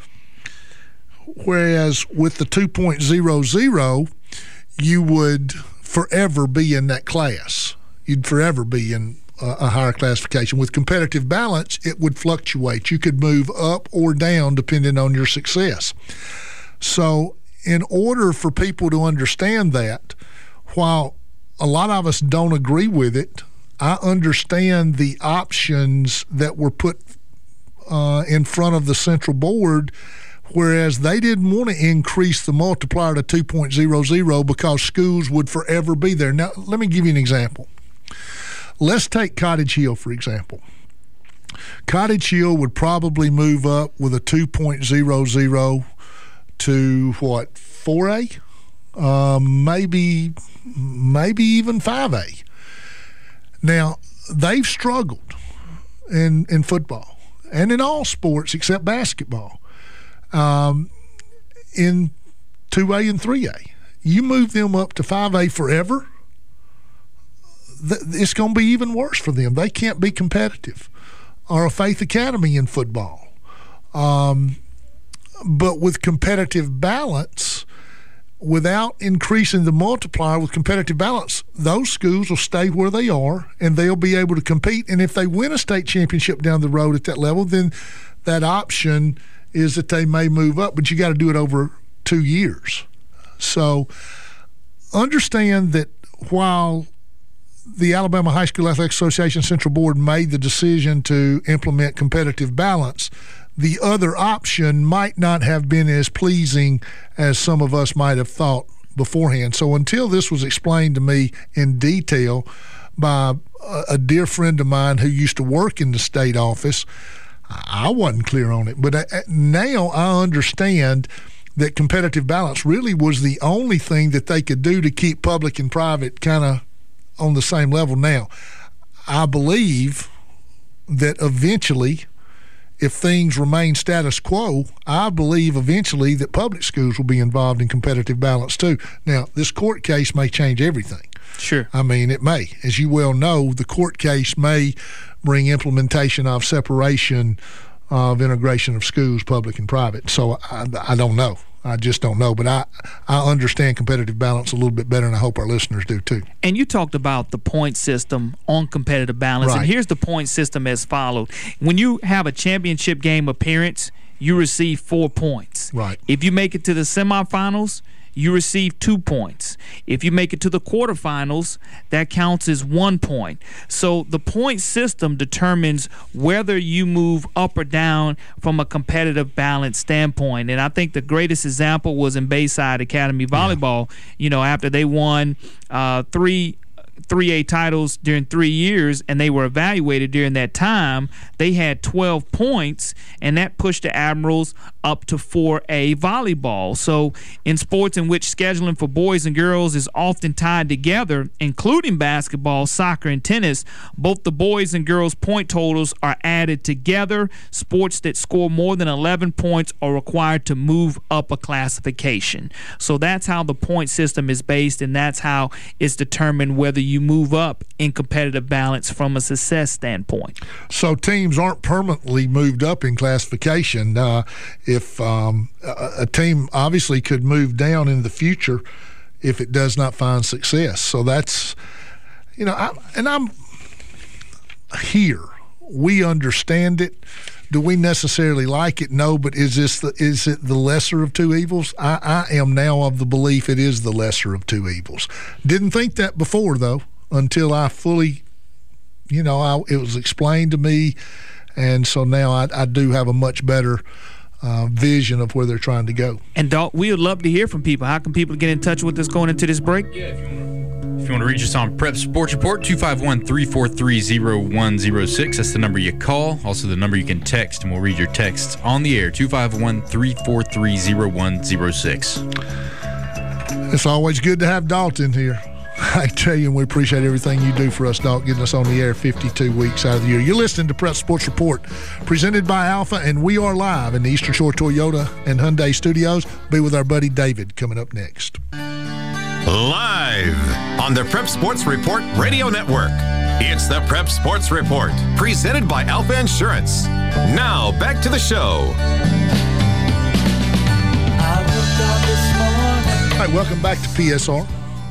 Whereas with the 2.00, you would forever be in that class. You'd forever be in a higher classification. With competitive balance, it would fluctuate. You could move up or down depending on your success. So in order for people to understand that, while a lot of us don't agree with it, I understand the options that were put in front of the Central Board, whereas they didn't want to increase the multiplier to 2.00 because schools would forever be there. Now, let me give you an example. Let's take Cottage Hill, for example. Cottage Hill would probably move up with a 2.00 to, 4A? Maybe even 5A. Now, they've struggled in football and in all sports except basketball in 2A and 3A. You move them up to 5A forever, it's going to be even worse for them. They can't be competitive. Or a Faith Academy in football. But with competitive balance, without increasing the multiplier, with competitive balance, those schools will stay where they are, and they'll be able to compete. And if they win a state championship down the road at that level, then that option is that they may move up, but you got to do it over 2 years. So understand that while the Alabama High School Athletics Association Central Board made the decision to implement competitive balance, the other option might not have been as pleasing as some of us might have thought beforehand. So until this was explained to me in detail by a dear friend of mine who used to work in the state office, I wasn't clear on it. But now I understand that competitive balance really was the only thing that they could do to keep public and private kind of on the same level. Now, I believe that eventually, if things remain status quo, I believe eventually that public schools will be involved in competitive balance too. Now, this court case may change everything. Sure. I mean, it may. As you well know, the court case may bring implementation of separation of integration of schools, public and private. So I don't know. I just don't know. But I understand competitive balance a little bit better, and I hope our listeners do too. And you talked about the point system on competitive balance. Right. And here's the point system as followed. When you have a championship game appearance, you receive 4 points. Right. If you make it to the semifinals, you receive 2 points. If you make it to the quarterfinals, that counts as 1 point. So the point system determines whether you move up or down from a competitive balance standpoint. And I think the greatest example was in Bayside Academy Volleyball. You know, after they won 3A titles during 3 years, and they were evaluated during that time, they had 12 points, and that pushed the Admirals up to 4A volleyball. So in sports in which scheduling for boys and girls is often tied together, including basketball, soccer, and tennis, both the boys and girls point totals are added together. Sports that score more than 11 points are required to move up a classification. So that's how the point system is based, and that's how it's determined whether you move up in competitive balance from a success standpoint. So teams aren't permanently moved up in classification. If a team obviously could move down in the future if it does not find success. So that's, you know, I'm here. We understand it. Do we necessarily like it? No, but is it the lesser of two evils? I am now of the belief it is the lesser of two evils. Didn't think that before, though, until I fully, you know, it was explained to me, and so now I do have a much better vision of where they're trying to go. And Doc, we would love to hear from people. How can people get in touch with us going into this break? Yeah, if you want to reach us on Prep Sports Report, 251-343-0106. That's the number you call. Also the number you can text, and we'll read your texts on the air, 251-343-0106. It's always good to have Dalton here. I tell you, and we appreciate everything you do for us, Doc, getting us on the air 52 weeks out of the year. You're listening to Prep Sports Report, presented by Alpha, and we are live in the Eastern Shore Toyota and Hyundai studios. Be with our buddy David coming up next. Live on the Prep Sports Report Radio Network. It's the Prep Sports Report, presented by Alpha Insurance. Now, back to the show. All right, welcome back to PSR.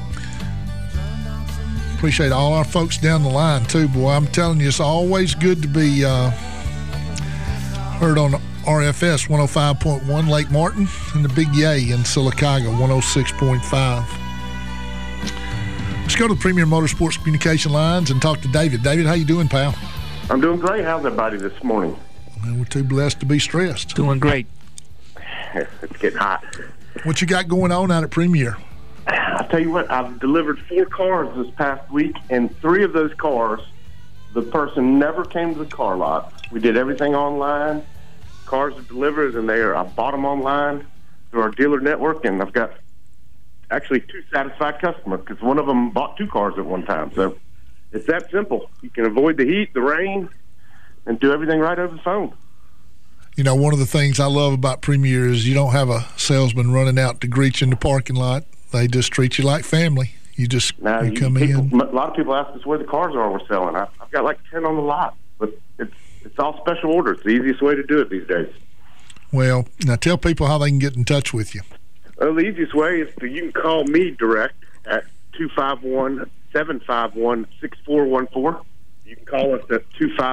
Appreciate all our folks down the line, too, boy. I'm telling you, it's always good to be heard on RFS 105.1 Lake Martin and the Big Yay in Sylacauga 106.5. Let's go to the Premier Motorsports Communication Lines and talk to David. David, how you doing, pal? I'm doing great. How's everybody this morning? Well, we're too blessed to be stressed. Doing great. It's getting hot. What you got going on out at Premier? I'll tell you what, I've delivered 4 cars this past week, and 3 of those cars, the person never came to the car lot. We did everything online. Cars are delivered, and I bought them online through our dealer network, and I've got actually 2 satisfied customers because one of them bought 2 cars at one time. So it's that simple. You can avoid the heat, the rain, and do everything right over the phone. You know, one of the things I love about Premier is you don't have a salesman running out to greet you in the parking lot. They just treat you like family. You just come in. A lot of people ask us where the cars are we're selling. I've got like 10 on the lot, but it's all special orders. It's the easiest way to do it these days. Well, now tell people how they can get in touch with you. Well, the easiest way is you can call me direct at 877-5one-6414. You can call us at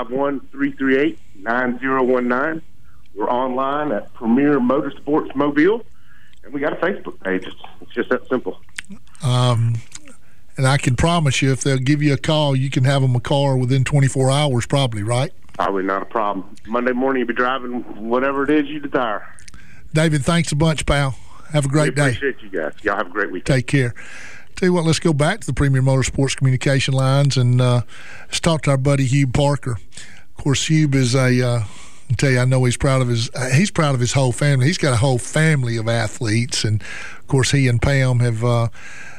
251-338-9019. We're online at Premier Motorsports Mobile, and we got a Facebook page. It's just that simple. And I can promise you, if they'll give you a call, you can have them a car within 24 hours probably, right? Probably not a problem. Monday morning, you'll be driving whatever it is you desire. David, thanks a bunch, pal. Have a great day. Appreciate you guys. Y'all have a great weekend. Take care. Tell you what, let's go back to the Premier Motorsports communication lines and let's talk to our buddy Hugh Parker. Of course, Hugh is I tell you, I know he's proud of his whole family. He's got a whole family of athletes, and of course, he and Pam have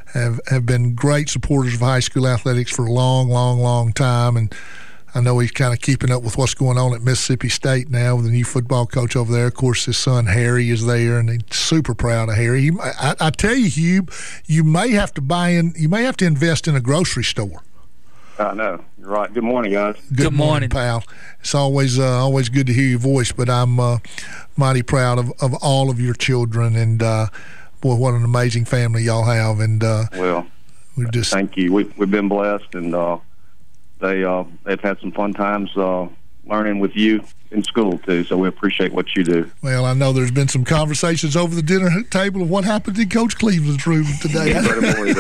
been great supporters of high school athletics for a long time, and I know he's kind of keeping up with what's going on at Mississippi State now with the new football coach over there. Of course, his son Harry is there, and he's super proud of Harry. I tell you, Hugh, you may have to invest in a grocery store. I know. You're right. Good morning, guys. Good morning, pal. It's always good to hear your voice, but I'm mighty proud of all of your children, and boy, what an amazing family y'all have. And well, thank you. We've been blessed, and they've had some fun times learning with you in school too. So we appreciate what you do. Well, I know there's been some conversations over the dinner table of what happened in Coach Cleveland's room today. We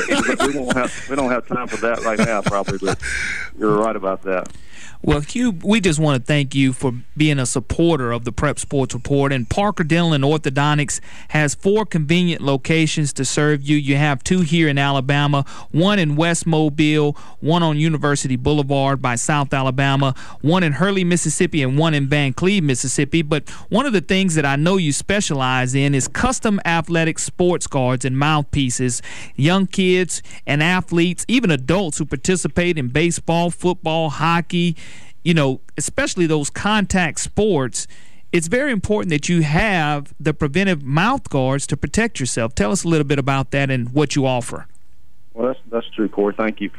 don't have time for that right now, probably, but you're right about that. Well, Hugh, we just want to thank you for being a supporter of the Prep Sports Report. And Parker Dental and Orthodontics has 4 convenient locations to serve you. You have 2 here in Alabama, 1 in West Mobile, 1 on University Boulevard by South Alabama, 1 in Hurley, Mississippi, and 1 in Van Cleve, Mississippi. But one of the things that I know you specialize in is custom athletic sports guards and mouthpieces. Young kids and athletes, even adults who participate in baseball, football, hockey, especially those contact sports, it's very important that you have the preventive mouth guards to protect yourself. Tell us a little bit about that and what you offer. Well, that's true, Corey. Thank you.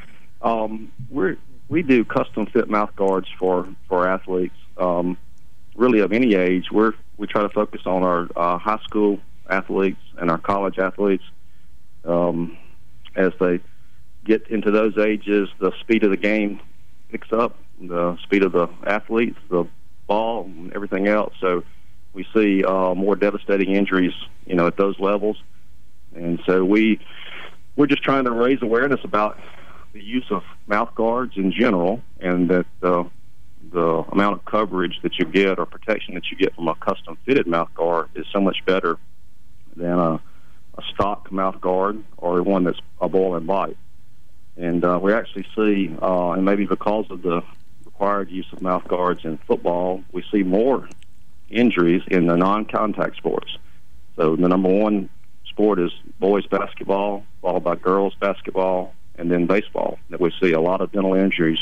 We do custom fit mouth guards for athletes, really of any age. We try to focus on our high school athletes and our college athletes. As they get into those ages, the speed of the game picks up, the speed of the athletes, the ball, and everything else. So we see more devastating injuries, at those levels. And so we're just trying to raise awareness about the use of mouth guards in general, and that the amount of coverage that you get or protection that you get from a custom fitted mouth guard is so much better than a stock mouth guard or one that's a boil and bite. And we actually see, and maybe because of the required use of mouth guards in football, we see more injuries in the non-contact sports. So the number one sport is boys basketball, followed by girls basketball, and then baseball. That we see a lot of dental injuries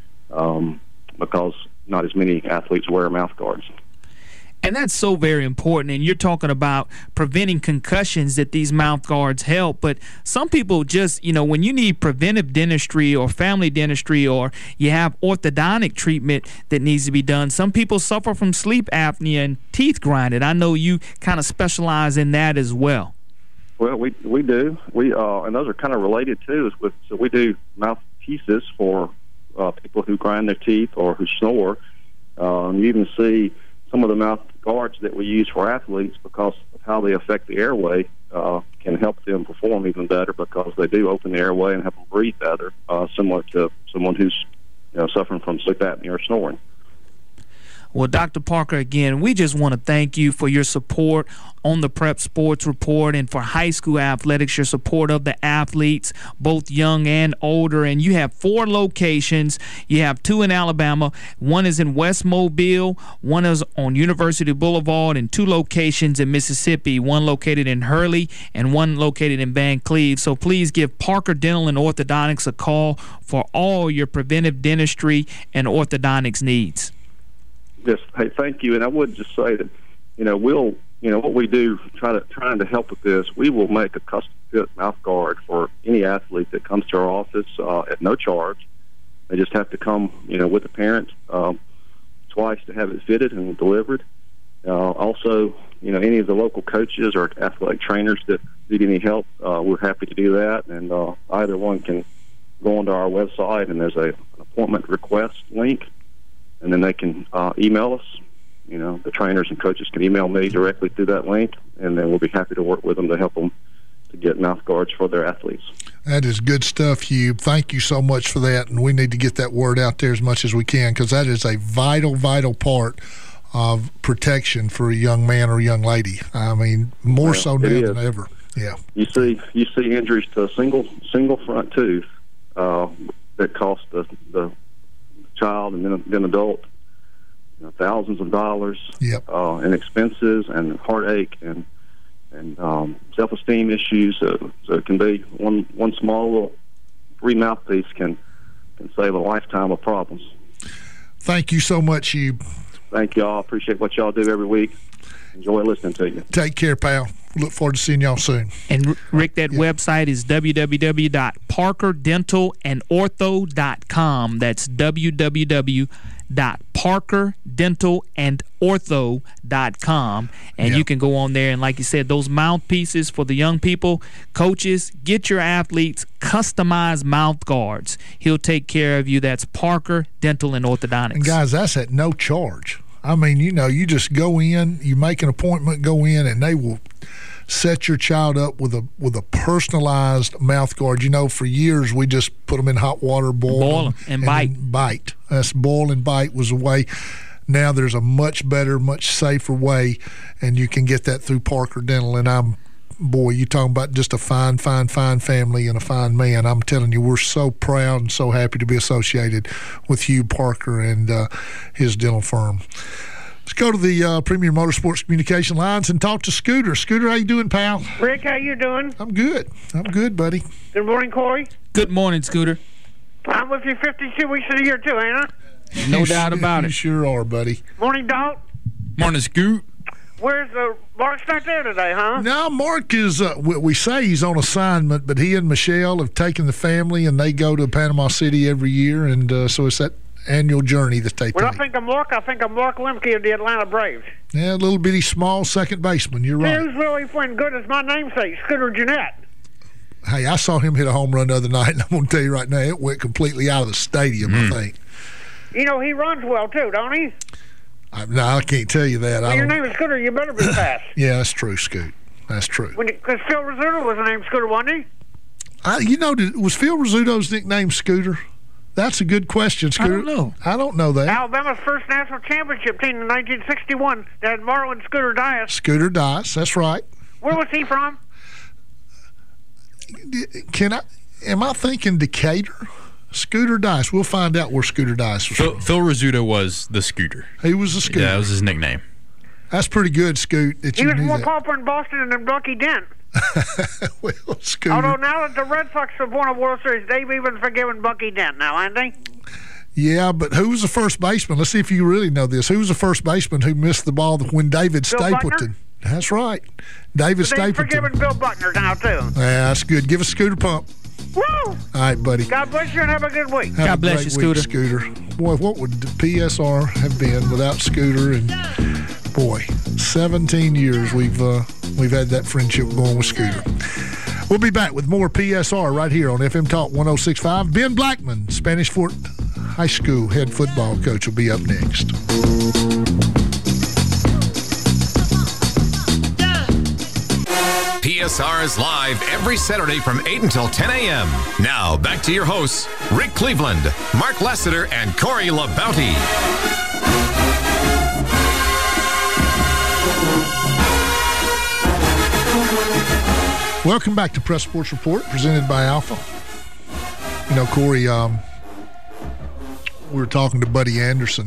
because not as many athletes wear mouth guards. And that's so very important. And you're talking about preventing concussions, that these mouth guards help. But some people just, when you need preventive dentistry or family dentistry, or you have orthodontic treatment that needs to be done, some people suffer from sleep apnea and teeth grinding. I know you kind of specialize in that as well. Well, we do. And those are kind of related too. So we do mouthpieces for people who grind their teeth or who snore. You even see some of the mouth guards that we use for athletes, because of how they affect the airway, can help them perform even better, because they do open the airway and help them breathe better, similar to someone who's suffering from sleep apnea or snoring. Well, Dr. Parker, again, we just want to thank you for your support on the Prep Sports Report, and for high school athletics, your support of the athletes, both young and older. And you have 4 locations. You have 2 in Alabama. 1 is in West Mobile. 1 is on University Boulevard, and 2 locations in Mississippi. 1 located in Hurley and 1 located in Van Cleve. So please give Parker Dental and Orthodontics a call for all your preventive dentistry and orthodontics needs. Yes, hey, thank you. And I would just say that, what we do, trying to help with this, we will make a custom fit mouth guard for any athlete that comes to our office at no charge. They just have to come, with the parent twice to have it fitted and delivered. Also, any of the local coaches or athletic trainers that need any help, we're happy to do that. And either one can go onto our website, and there's an appointment request link, and then they can email us. You know, the trainers and coaches can email me directly through that link, and then we'll be happy to work with them to help them to get mouth guards for their athletes. That is good stuff, Hugh. Thank you so much for that, and we need to get that word out there as much as we can, because that is a vital, vital part of protection for a young man or a young lady. I mean, more so now than ever. Yeah. You see injuries to a single front tooth that cost the child and then adult thousands of dollars. Yep. And expenses and heartache and self-esteem issues. So it can be one small little free mouthpiece can save a lifetime of problems. Thank you so much, Hugh. Thank y'all. Appreciate what y'all do every week. Enjoy listening to you. Take care, pal. Look forward to seeing y'all soon. And Rick, that website is www.parkerdentalandortho.com. That's www.parkerdentalandortho.com. And you can go on there and, like you said, those mouthpieces for the young people, coaches, get your athletes customized mouth guards. He'll take care of you. That's Parker Dental and Orthodontics. And guys, that's at no charge. I mean, you just go in, you make an appointment, go in, and they will set your child up with a personalized mouth guard. For years we just put them in hot water, boil them, and bite. That's boil and bite was the way. Now there's a much better, much safer way, and you can get that through Parker Dental. And you talking about just a fine family and a fine man. I'm telling you, we're so proud and so happy to be associated with Hugh Parker and his dental firm. Let's go to the Premier Motorsports Communication Lines and talk to Scooter. Scooter, how you doing, pal? Rick, how you doing? I'm good, buddy. Good morning, Corey. Good morning, Scooter. I'm with you 52 weeks of the year, too, ain't I? No doubt about it. You sure are, buddy. Morning, Dalt. Morning, Scoot. Where's Mark's not there today, huh? No, Mark is, we say he's on assignment, but he and Michelle have taken the family, and they go to Panama City every year, and so it's that annual journey that they take. When I think of Mark Lemke of the Atlanta Braves. Yeah, a little bitty small second baseman. You're right. Who's really playing good as my namesake, Scooter Jeanette. Hey, I saw him hit a home run the other night, and I'm going to tell you right now, it went completely out of the stadium, I think. He runs well, too, don't he? I can't tell you that. Well, your name is Scooter, you better be fast. Yeah, that's true, Scoot. That's true. Because Phil Rizzuto was named Scooter, wasn't he? Was Phil Rizzuto's nickname Scooter? That's a good question, Scooter. I don't know that. Alabama's first national championship team in 1961. They had Marlon Scooter Dias. Scooter Dias, that's right. Where was he from? Am I thinking Decatur? Scooter Dice. We'll find out where Scooter Dice was from. Phil Rizzuto was the Scooter. He was a Scooter. Yeah, that was his nickname. That's pretty good, Scoot. He was more popular in Boston than Bucky Dent. Well, Scooter. Although now that the Red Sox have won a World Series, they've even forgiven Bucky Dent now, haven't they? Yeah, but who was the first baseman? Let's see if you really know this. Who was the first baseman who missed the ball when David Stapleton? Buckner? That's right. David Stapleton. They've forgiven Bill Buckner now, too. Yeah, that's good. Give us a Scooter pump. Woo! All right, buddy. God bless you and have a good week. God bless you, Scooter. Scooter. Boy, what would the PSR have been without Scooter? And boy, 17 years we've had that friendship going with Scooter. We'll be back with more PSR right here on FM Talk 106.5. Ben Blackman, Spanish Fort High School head football coach, will be up next. PSR is live every Saturday from 8 until 10 a.m. Now, back to your hosts, Rick Cleveland, Mark Lassiter, and Corey Labauti. Welcome back to Press Sports Report, presented by Alpha. Corey, we were talking to Buddy Anderson,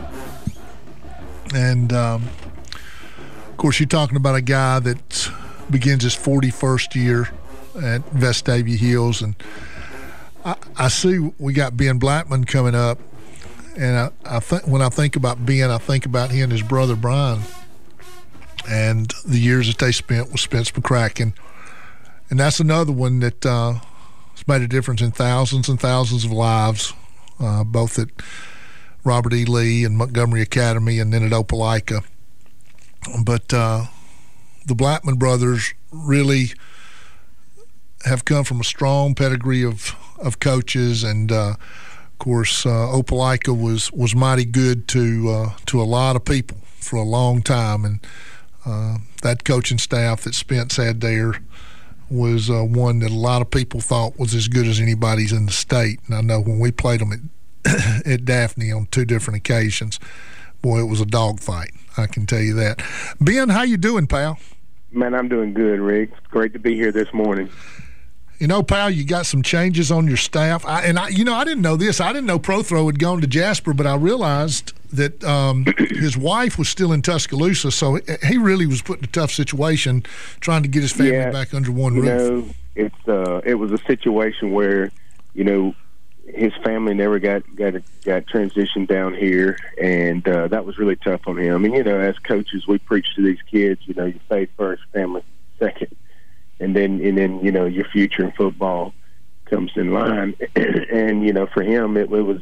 and of course, you're talking about a guy that begins his 41st year at Vestavia Hills, and I see we got Ben Blackman coming up, and I think when I think about Ben, I think about he and his brother Brian, and the years that they spent with Spence McCracken, and that's another one that has made a difference in thousands and thousands of lives, both at Robert E. Lee and Montgomery Academy, and then at Opelika. But the Blackman brothers really have come from a strong pedigree of of coaches, and of course Opelika was mighty good to a lot of people for a long time, and that coaching staff that Spence had there was one that a lot of people thought was as good as anybody's in the state. And I know when we played them at Daphne on 2 different occasions, boy, it was a dogfight. I can tell you that. Ben, how you doing, pal? Man, I'm doing good, Rick. It's great to be here this morning. You know, pal, you got some changes on your staff. I didn't know this. I didn't know Prothro had gone to Jasper, but I realized that his wife was still in Tuscaloosa, so he really was put in a tough situation trying to get his family back under one roof. It was a situation where, his family never got transitioned down here, and that was really tough on him. And as coaches, we preach to these kids, you faith first, family second, and then your future in football comes in line. And for him, it was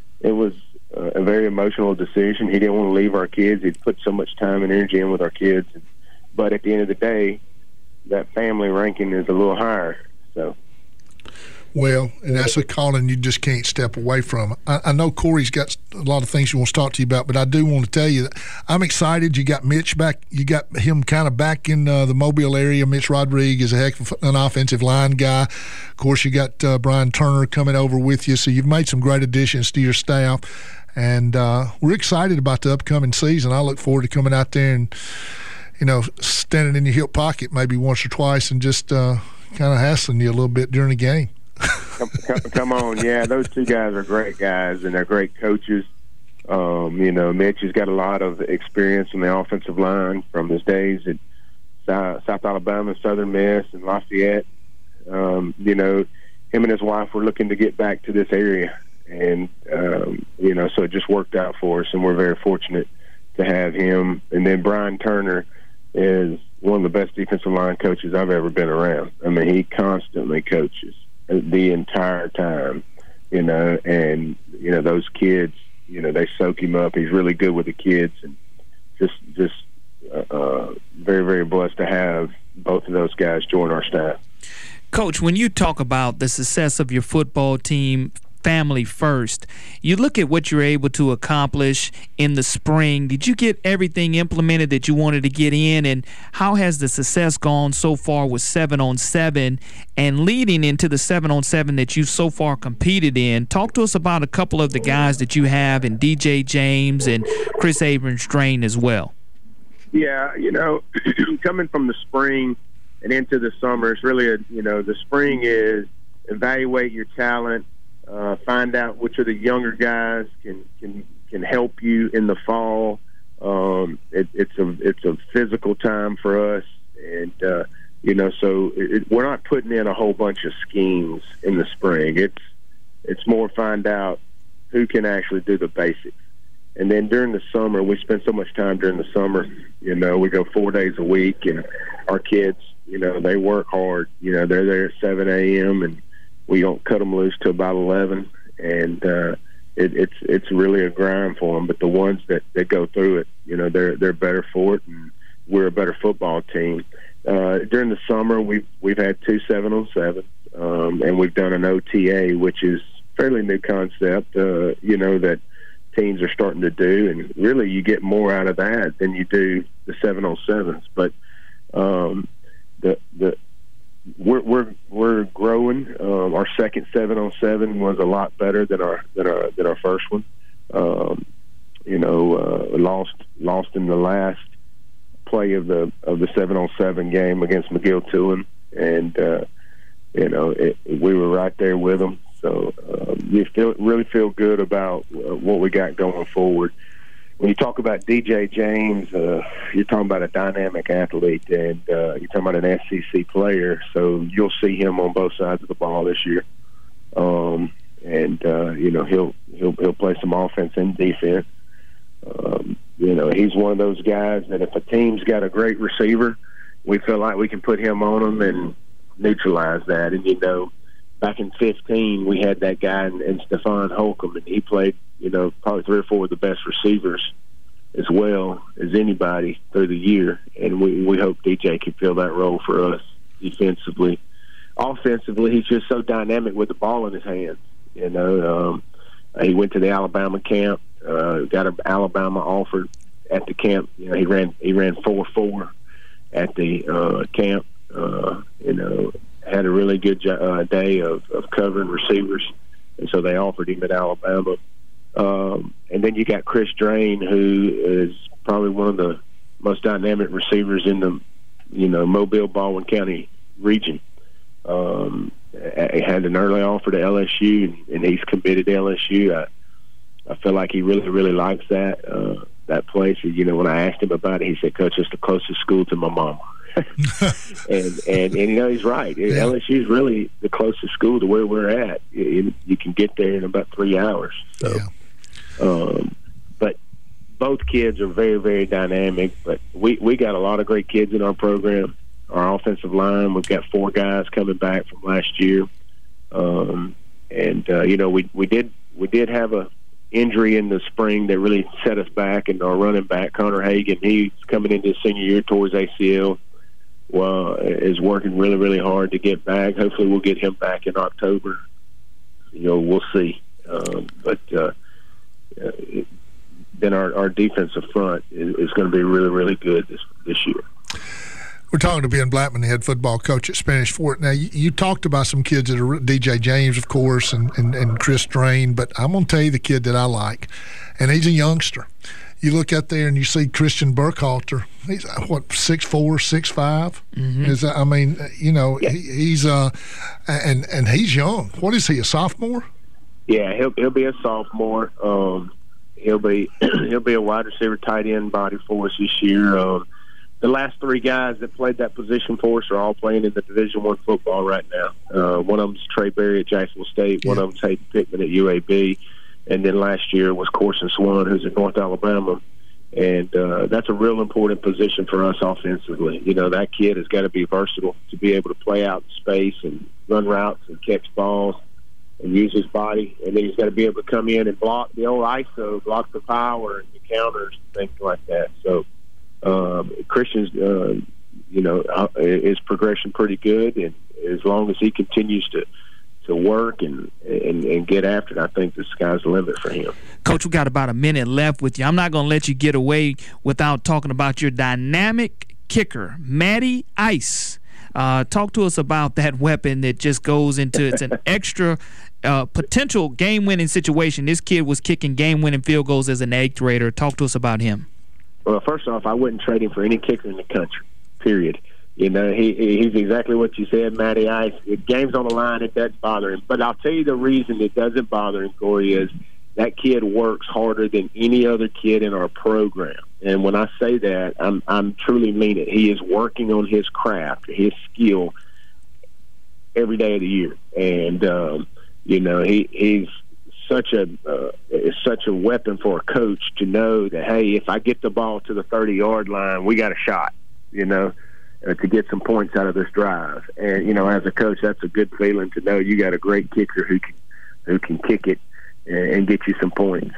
a very emotional decision. He didn't want to leave our kids. He'd put so much time and energy in with our kids, but at the end of the day, that family ranking is a little higher. So. Well, and that's a calling you just can't step away from. I know Corey's got a lot of things he wants to talk to you about, but I do want to tell you that I'm excited. You got Mitch back. You got him kind of back in the Mobile area. Mitch Rodriguez is a heck of an offensive line guy. Of course, you got Brian Turner coming over with you, so you've made some great additions to your staff. And we're excited about the upcoming season. I look forward to coming out there and, standing in your hip pocket maybe once or twice and just kind of hassling you a little bit during the game. Come on, yeah, those 2 guys are great guys, and they're great coaches. Mitch has got a lot of experience in the offensive line from his days at South Alabama, Southern Miss, and Lafayette. Him and his wife were looking to get back to this area, and so it just worked out for us, and we're very fortunate to have him. And then Brian Turner is one of the best defensive line coaches I've ever been around. I mean, he constantly coaches the entire time, and those kids, they soak him up. He's really good with the kids, and just very, very blessed to have both of those guys join our staff. Coach, when you talk about the success of your football team, family first, you look at what you're able to accomplish in the spring. Did you get everything implemented that you wanted to get in, and how has the success gone so far with 7-on-7 and leading into the 7-on-7 that you've so far competed in? Talk to us about a couple of the guys that you have, and DJ James and Chris Abrams-Strain as well. Yeah, coming from the spring and into the summer, it's really the spring is evaluate your talent, find out which of the younger guys can help you in the fall. It's a physical time for us, and so we're not putting in a whole bunch of schemes in the spring. It's more find out who can actually do the basics. And then during the summer, we spend so much time during the summer. We go 4 days a week, and our kids, they work hard. They're there at 7 a.m. and we don't cut them loose till about 11, and it's really a grind for them. But the ones that go through it, they're better for it, and we're a better football team. During the summer, we've had 2 7-on-7s, and we've done an OTA, which is fairly new concept. That teams are starting to do, and really you get more out of that than you do the 7-on-7s. But we're growing. Our second 7-on-7 was a lot better than our first one. Lost in the last play of the 7-on-7 game against McGill-Tulane, and we were right there with them. So we really feel good about what we got going forward. When you talk about DJ James, you're talking about a dynamic athlete, and you're talking about an SEC player. So you'll see him on both sides of the ball this year, and he'll play some offense and defense. He's one of those guys that if a team's got a great receiver, we feel like we can put him on them and neutralize that. And back in 2015, we had that guy in Stephon Holcomb, and he played, probably 3 or 4 of the best receivers as well as anybody through the year. And we hope DJ can fill that role for us defensively. offensively, he's just so dynamic with the ball in his hands. You know, he went to the Alabama camp, got an Alabama offer at the camp. You know, he ran 4.4 at the camp. You know, had a really good day of covering receivers, and so they offered him at Alabama. And then you got Chris Drain, who is probably one of the most dynamic receivers in the, you know, Mobile, Baldwin County region. He had an early offer to LSU, and he's committed to LSU. I feel like he really, really likes that place. You know, when I asked him about it, he said, "Coach, it's the closest school to my mama." and you know, he's right. Yeah. LSU is really the closest school to where we're at. You can get there in about 3 hours. So, but both kids are very, very dynamic. But we got a lot of great kids in our program. Our offensive line, we've got 4 guys coming back from last year. You know, we did have a injury in the spring that really set us back, and our running back Connor Hagan, he's coming into his senior year towards ACL. Well, is working really, really hard to get back. Hopefully we'll get him back in October. You know, we'll see. Then our defensive front is going to be really, really good this year. We're talking to Ben Blackman, the head football coach at Spanish Fort. Now, you talked about some kids that are DJ James, of course, and Chris Drain, but I'm going to tell you the kid that I like, and he's a youngster. You look out there and you see Christian Burkhalter. He's, 6'4", 6'5"? Mm-hmm. I mean, you know, yeah. He's and he's young. What is he, a sophomore? Yeah, he'll be a sophomore. He'll be a wide receiver, tight end body for us this year. The last 3 guys that played that position for us are all playing in the Division I football right now. One of them's Trey Berry at Jacksonville State. One of them's Hayden Pittman at UAB. And then last year was Corson Swan, who's at North Alabama. And that's a real important position for us offensively. You know, that kid has got to be versatile to be able to play out in space and run routes and catch balls and use his body. And then he's got to be able to come in and block the old ISO, block the power and the counters and things like that. So Christian's, you know, his progression pretty good. And as long as he continues to work and get after it, I think the sky's the limit for him. Coach, we got about a minute left with you. I'm not going to let you get away without talking about your dynamic kicker, Matty Ice. Talk to us about that weapon that just goes into it's an extra potential game-winning situation. This kid was kicking game-winning field goals as an 8th grader. Talk to us about him. Well, first off, I wouldn't trade him for any kicker in the country, period. You know, he's exactly what you said, Matty Ice. If game's on the line, it doesn't bother him. But I'll tell you the reason it doesn't bother him, Corey, is that kid works harder than any other kid in our program. And when I say that, I'm truly mean it. He is working on his craft, his skill, every day of the year. And, you know, he's such a weapon for a coach to know that, hey, if I get the ball to the 30-yard line, we got a shot, you know, to get some points out of this drive. And, you know, as a coach, that's a good feeling to know you got a great kicker who can kick it and get you some points.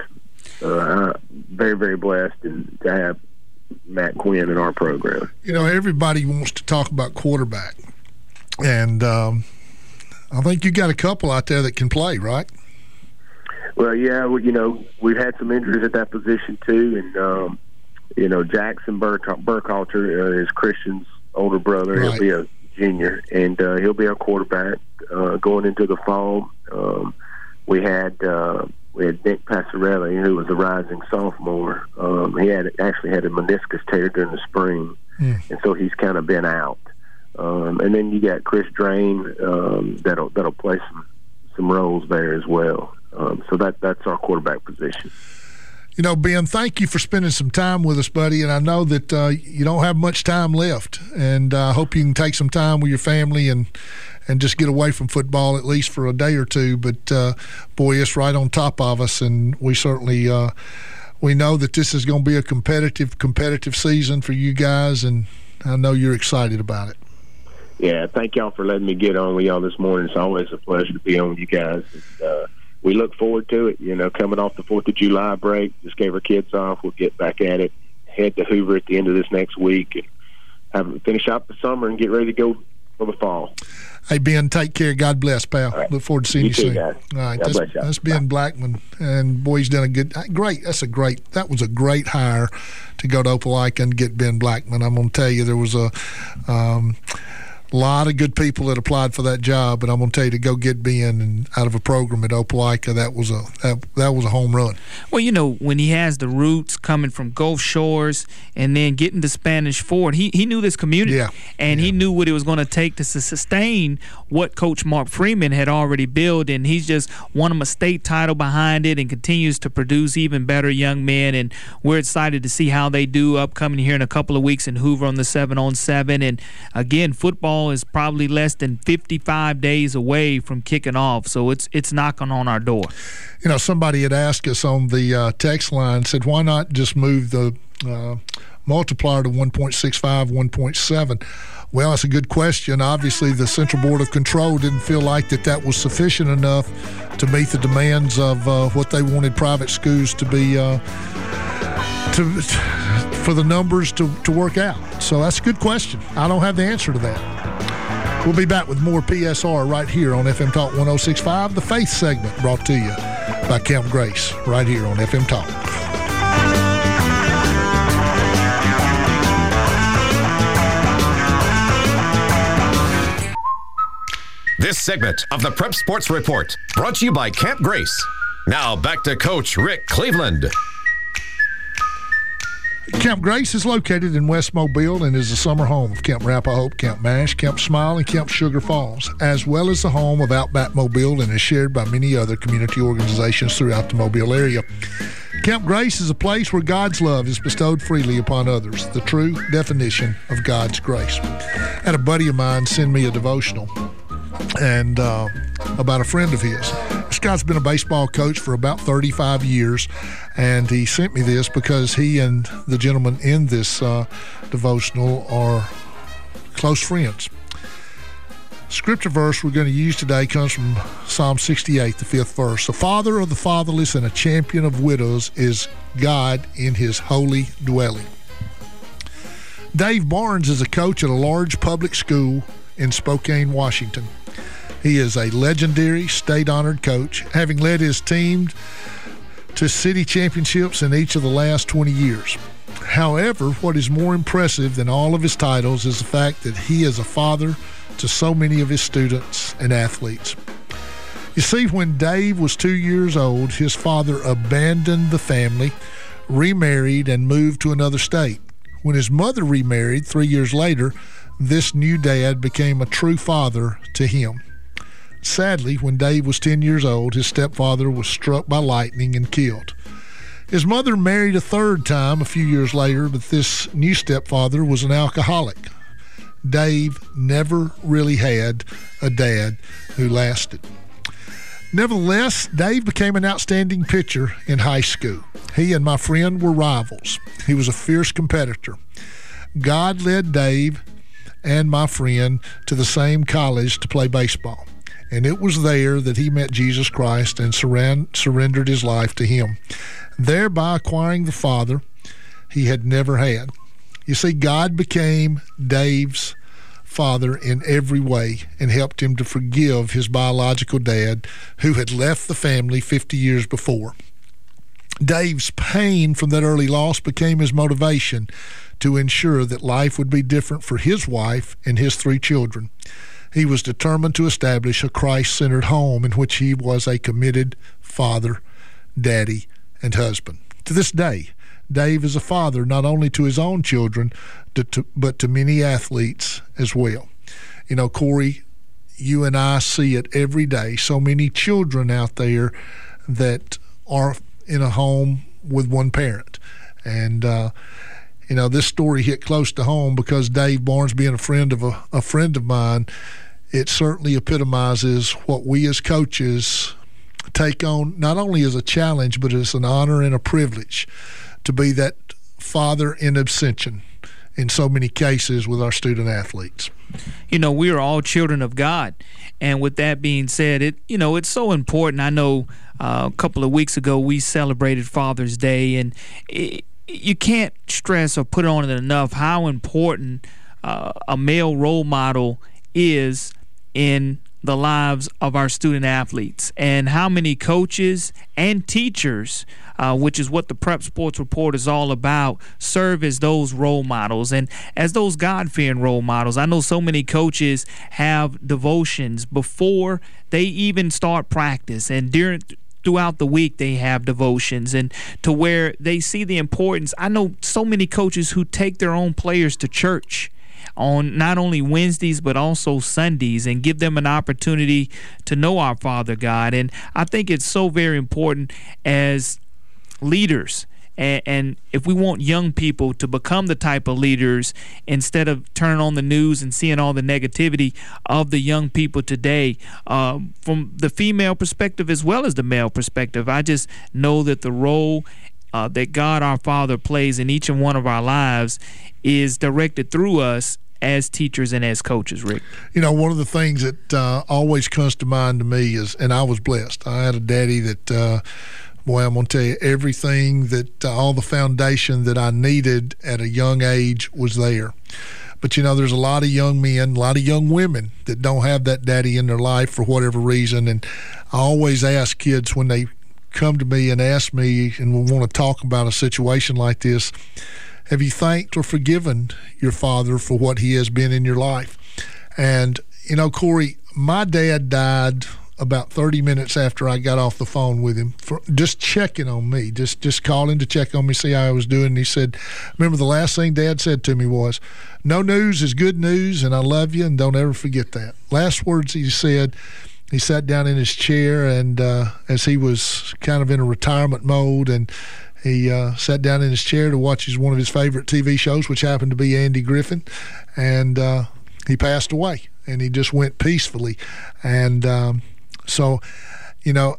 Very, very blessed to have Matt Quinn in our program. You know, everybody wants to talk about quarterback. And I think you got a couple out there that can play, right? Well, yeah, you know, we've had some injuries at that position too. And, you know, Jackson Burkhalter is Christian's older brother. Right. He'll be a junior, and he'll be our quarterback going into the fall. We had Nick Passarelli, who was a rising sophomore. He actually had a meniscus tear during the spring, and so he's kind of been out. And then you got Chris Drain that'll play some roles there as well. So that's our quarterback position. You know, Ben, thank you for spending some time with us, buddy. And I know that you don't have much time left, and I hope you can take some time with your family and just get away from football at least for a day or two. But, boy, it's right on top of us, and we certainly we know that this is going to be a competitive season for you guys, and I know you're excited about it. Yeah, thank y'all for letting me get on with y'all this morning. It's always a pleasure to be on with you guys. We look forward to it. You know, coming off the 4th of July break, just gave our kids off. We'll get back at it, head to Hoover at the end of this next week, and finish out the summer and get ready to go for the fall. Hey, Ben, take care. God bless, pal. Right. Look forward to seeing you too, soon. guys. All right, God bless you. that's Ben Blackman, and boy, he's done a good. Great. That was a great hire to go to Opelika and get Ben Blackman. I'm going to tell you, there was a lot of good people that applied for that job, but I'm going to tell you, to go get Ben and out of a program at Opelika, that was a home run. Well, you know, when he has the roots coming from Gulf Shores and then getting to Spanish Fort, he knew this community, and he knew what it was going to take to sustain what Coach Mark Freeman had already built, and he's just won him a state title behind it and continues to produce even better young men, and we're excited to see how they do upcoming here in a couple of weeks in Hoover on the 7-on-7. And again, football is probably less than 55 days away from kicking off, so it's knocking on our door. You know, somebody had asked us on the text line, said, why not just move the multiplier to 1.65, 1.7? Well, that's a good question. Obviously, the Central Board of Control didn't feel like that was sufficient enough to meet the demands of what they wanted private schools to be for the numbers to work out. So that's a good question. I don't have the answer to that. We'll be back with more PSR right here on FM Talk 106.5, the Faith segment brought to you by Camp Grace, right here on FM Talk. This segment of the Prep Sports Report brought to you by Camp Grace. Now back to Coach Rick Cleveland. Camp Grace is located in West Mobile and is the summer home of Camp Rappahoe, Camp Mash, Camp Smile, and Camp Sugar Falls, as well as the home of Outback Mobile, and is shared by many other community organizations throughout the Mobile area. Camp Grace is a place where God's love is bestowed freely upon others, the true definition of God's grace. I had a buddy of mine send me a devotional and about a friend of his. This guy's been a baseball coach for about 35 years, and he sent me this because he and the gentleman in this devotional are close friends. Scripture verse we're going to use today comes from Psalm 68, the 5th verse. The father of the fatherless and a champion of widows is God in his holy dwelling. Dave Barnes is a coach at a large public school in Spokane, Washington. He is a legendary state-honored coach, having led his team to city championships in each of the last 20 years. However, what is more impressive than all of his titles is the fact that he is a father to so many of his students and athletes. You see, when Dave was 2 years old, his father abandoned the family, remarried, and moved to another state. When his mother remarried 3 years later, this new dad became a true father to him. Sadly, when Dave was 10 years old, his stepfather was struck by lightning and killed. His mother married a third time a few years later, but this new stepfather was an alcoholic. Dave never really had a dad who lasted. Nevertheless, Dave became an outstanding pitcher in high school. He and my friend were rivals. He was a fierce competitor. God led Dave and my friend to the same college to play baseball. And it was there that he met Jesus Christ and surrendered his life to him, thereby acquiring the father he had never had. You see, God became Dave's father in every way and helped him to forgive his biological dad, who had left the family 50 years before. Dave's pain from that early loss became his motivation to ensure that life would be different for his wife and his 3 children. He was determined to establish a Christ-centered home in which he was a committed father, daddy, and husband. To this day, Dave is a father not only to his own children, but to many athletes as well. You know, Corey, you and I see it every day. So many children out there that are in a home with one parent. And, you know, this story hit close to home because Dave Barnes, being a friend of a friend of mine, it certainly epitomizes what we as coaches take on, not only as a challenge, but as an honor and a privilege to be that father in absentia in so many cases with our student athletes. You know, we are all children of God. And with that being said, it's so important. I know a couple of weeks ago we celebrated Father's Day, and you can't stress or put on it enough how important a male role model is in the lives of our student athletes, and how many coaches and teachers, which is what the Prep Sports Report is all about, serve as those role models and as those God-fearing role models. I know so many coaches have devotions before they even start practice, and throughout the week they have devotions, and to where they see the importance. I know so many coaches who take their own players to church on not only Wednesdays but also Sundays, and give them an opportunity to know our Father God. And I think it's so very important as leaders, and if we want young people to become the type of leaders, instead of turning on the news and seeing all the negativity of the young people today, from the female perspective as well as the male perspective, I just know that the role that God our Father plays in each and one of our lives is directed through us as teachers and as coaches, Rick. You know, one of the things that always comes to mind to me is, and I was blessed, I had a daddy that, boy, I'm going to tell you, everything that, all the foundation that I needed at a young age was there. But, you know, there's a lot of young men, a lot of young women that don't have that daddy in their life for whatever reason. And I always ask kids when they come to me and ask me and want to talk about a situation like this, have you thanked or forgiven your father for what he has been in your life? And, you know, Corey, my dad died about 30 minutes after I got off the phone with him, for just checking on me, just calling to check on me, see how I was doing. And he said, remember the last thing Dad said to me was, no news is good news, and I love you, and don't ever forget that. Last words he said. He sat down in his chair, and as he was kind of in a retirement mode, and he sat down in his chair to watch one of his favorite TV shows, which happened to be Andy Griffin, and he passed away, and he just went peacefully. And so, you know,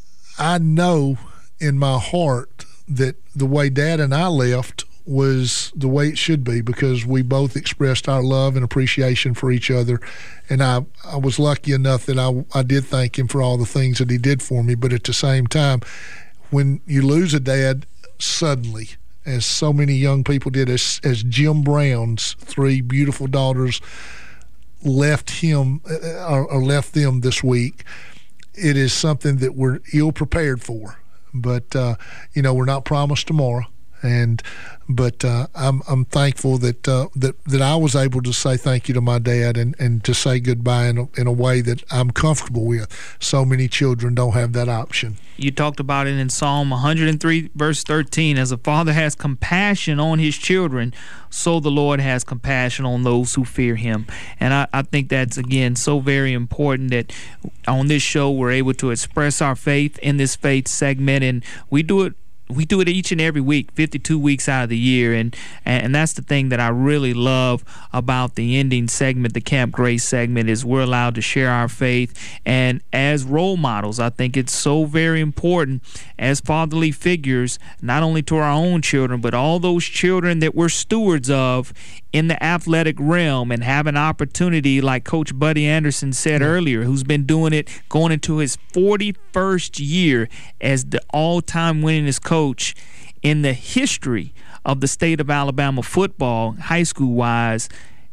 I know in my heart that the way Dad and I left was the way it should be, because we both expressed our love and appreciation for each other. And I was lucky enough that I did thank him for all the things that he did for me. But at the same time, when you lose a dad suddenly, as so many young people did, as Jim Brown's 3 beautiful daughters left him or left them this week, it is something that we're ill prepared for. But you know, we're not promised tomorrow. But I'm thankful that I was able to say thank you to my dad and to say goodbye in a way that I'm comfortable with. So many children don't have that option. You talked about it in Psalm 103, verse 13. As a father has compassion on his children, so the Lord has compassion on those who fear him. And I think that's, again, so very important that on this show we're able to express our faith in this faith segment, and we do it each and every week, 52 weeks out of the year, and that's the thing that I really love about the ending segment, the Camp Grace segment, is we're allowed to share our faith. And as role models, I think it's so very important as fatherly figures, not only to our own children, but all those children that we're stewards of in the athletic realm, and have an opportunity, like Coach Buddy Anderson said earlier, who's been doing it going into his 41st year as the all-time winningest coach in the history of the state of Alabama football, high school-wise.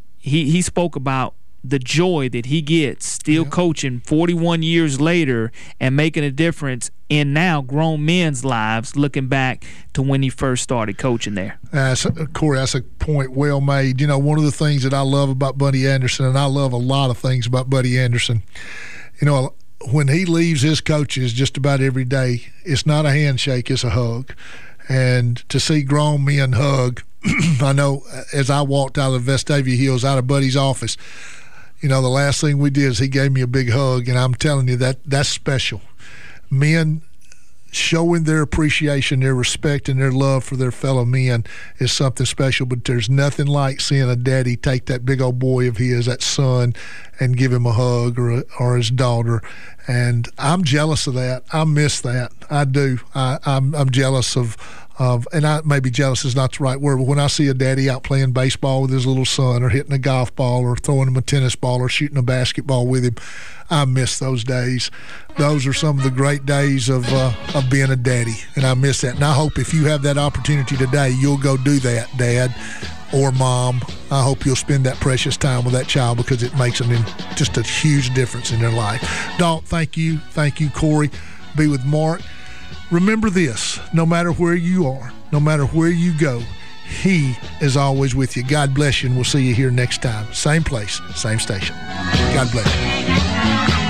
He spoke about the joy that he gets still coaching 41 years later and making a difference in now grown men's lives, looking back to when he first started coaching there. Corey, that's a point well made. You know, one of the things that I love about Buddy Anderson, and I love a lot of things about Buddy Anderson, you know, when he leaves his coaches just about every day, it's not a handshake, it's a hug. And to see grown men hug, I know as I walked out of the Vestavia Hills, out of Buddy's office, you know, the last thing we did is he gave me a big hug, and I'm telling you that's special. Men showing their appreciation, their respect, and their love for their fellow men is something special. But there's nothing like seeing a daddy take that big old boy of his, that son, and give him a hug, or his daughter. And I'm jealous of that. I miss that. I do. I'm jealous of and I maybe jealous is not the right word, but when I see a daddy out playing baseball with his little son, or hitting a golf ball, or throwing him a tennis ball, or shooting a basketball with him, I miss those days. Those are some of the great days of being a daddy, and I miss that. And I hope if you have that opportunity today, you'll go do that, Dad. or mom. I hope you'll spend that precious time with that child because it makes just a huge difference in their life. Dalton, thank you. Thank you, Corey. Be with Mark. Remember this, no matter where you are, no matter where you go, He is always with you. God bless you, and we'll see you here next time. Same place, same station. God bless you.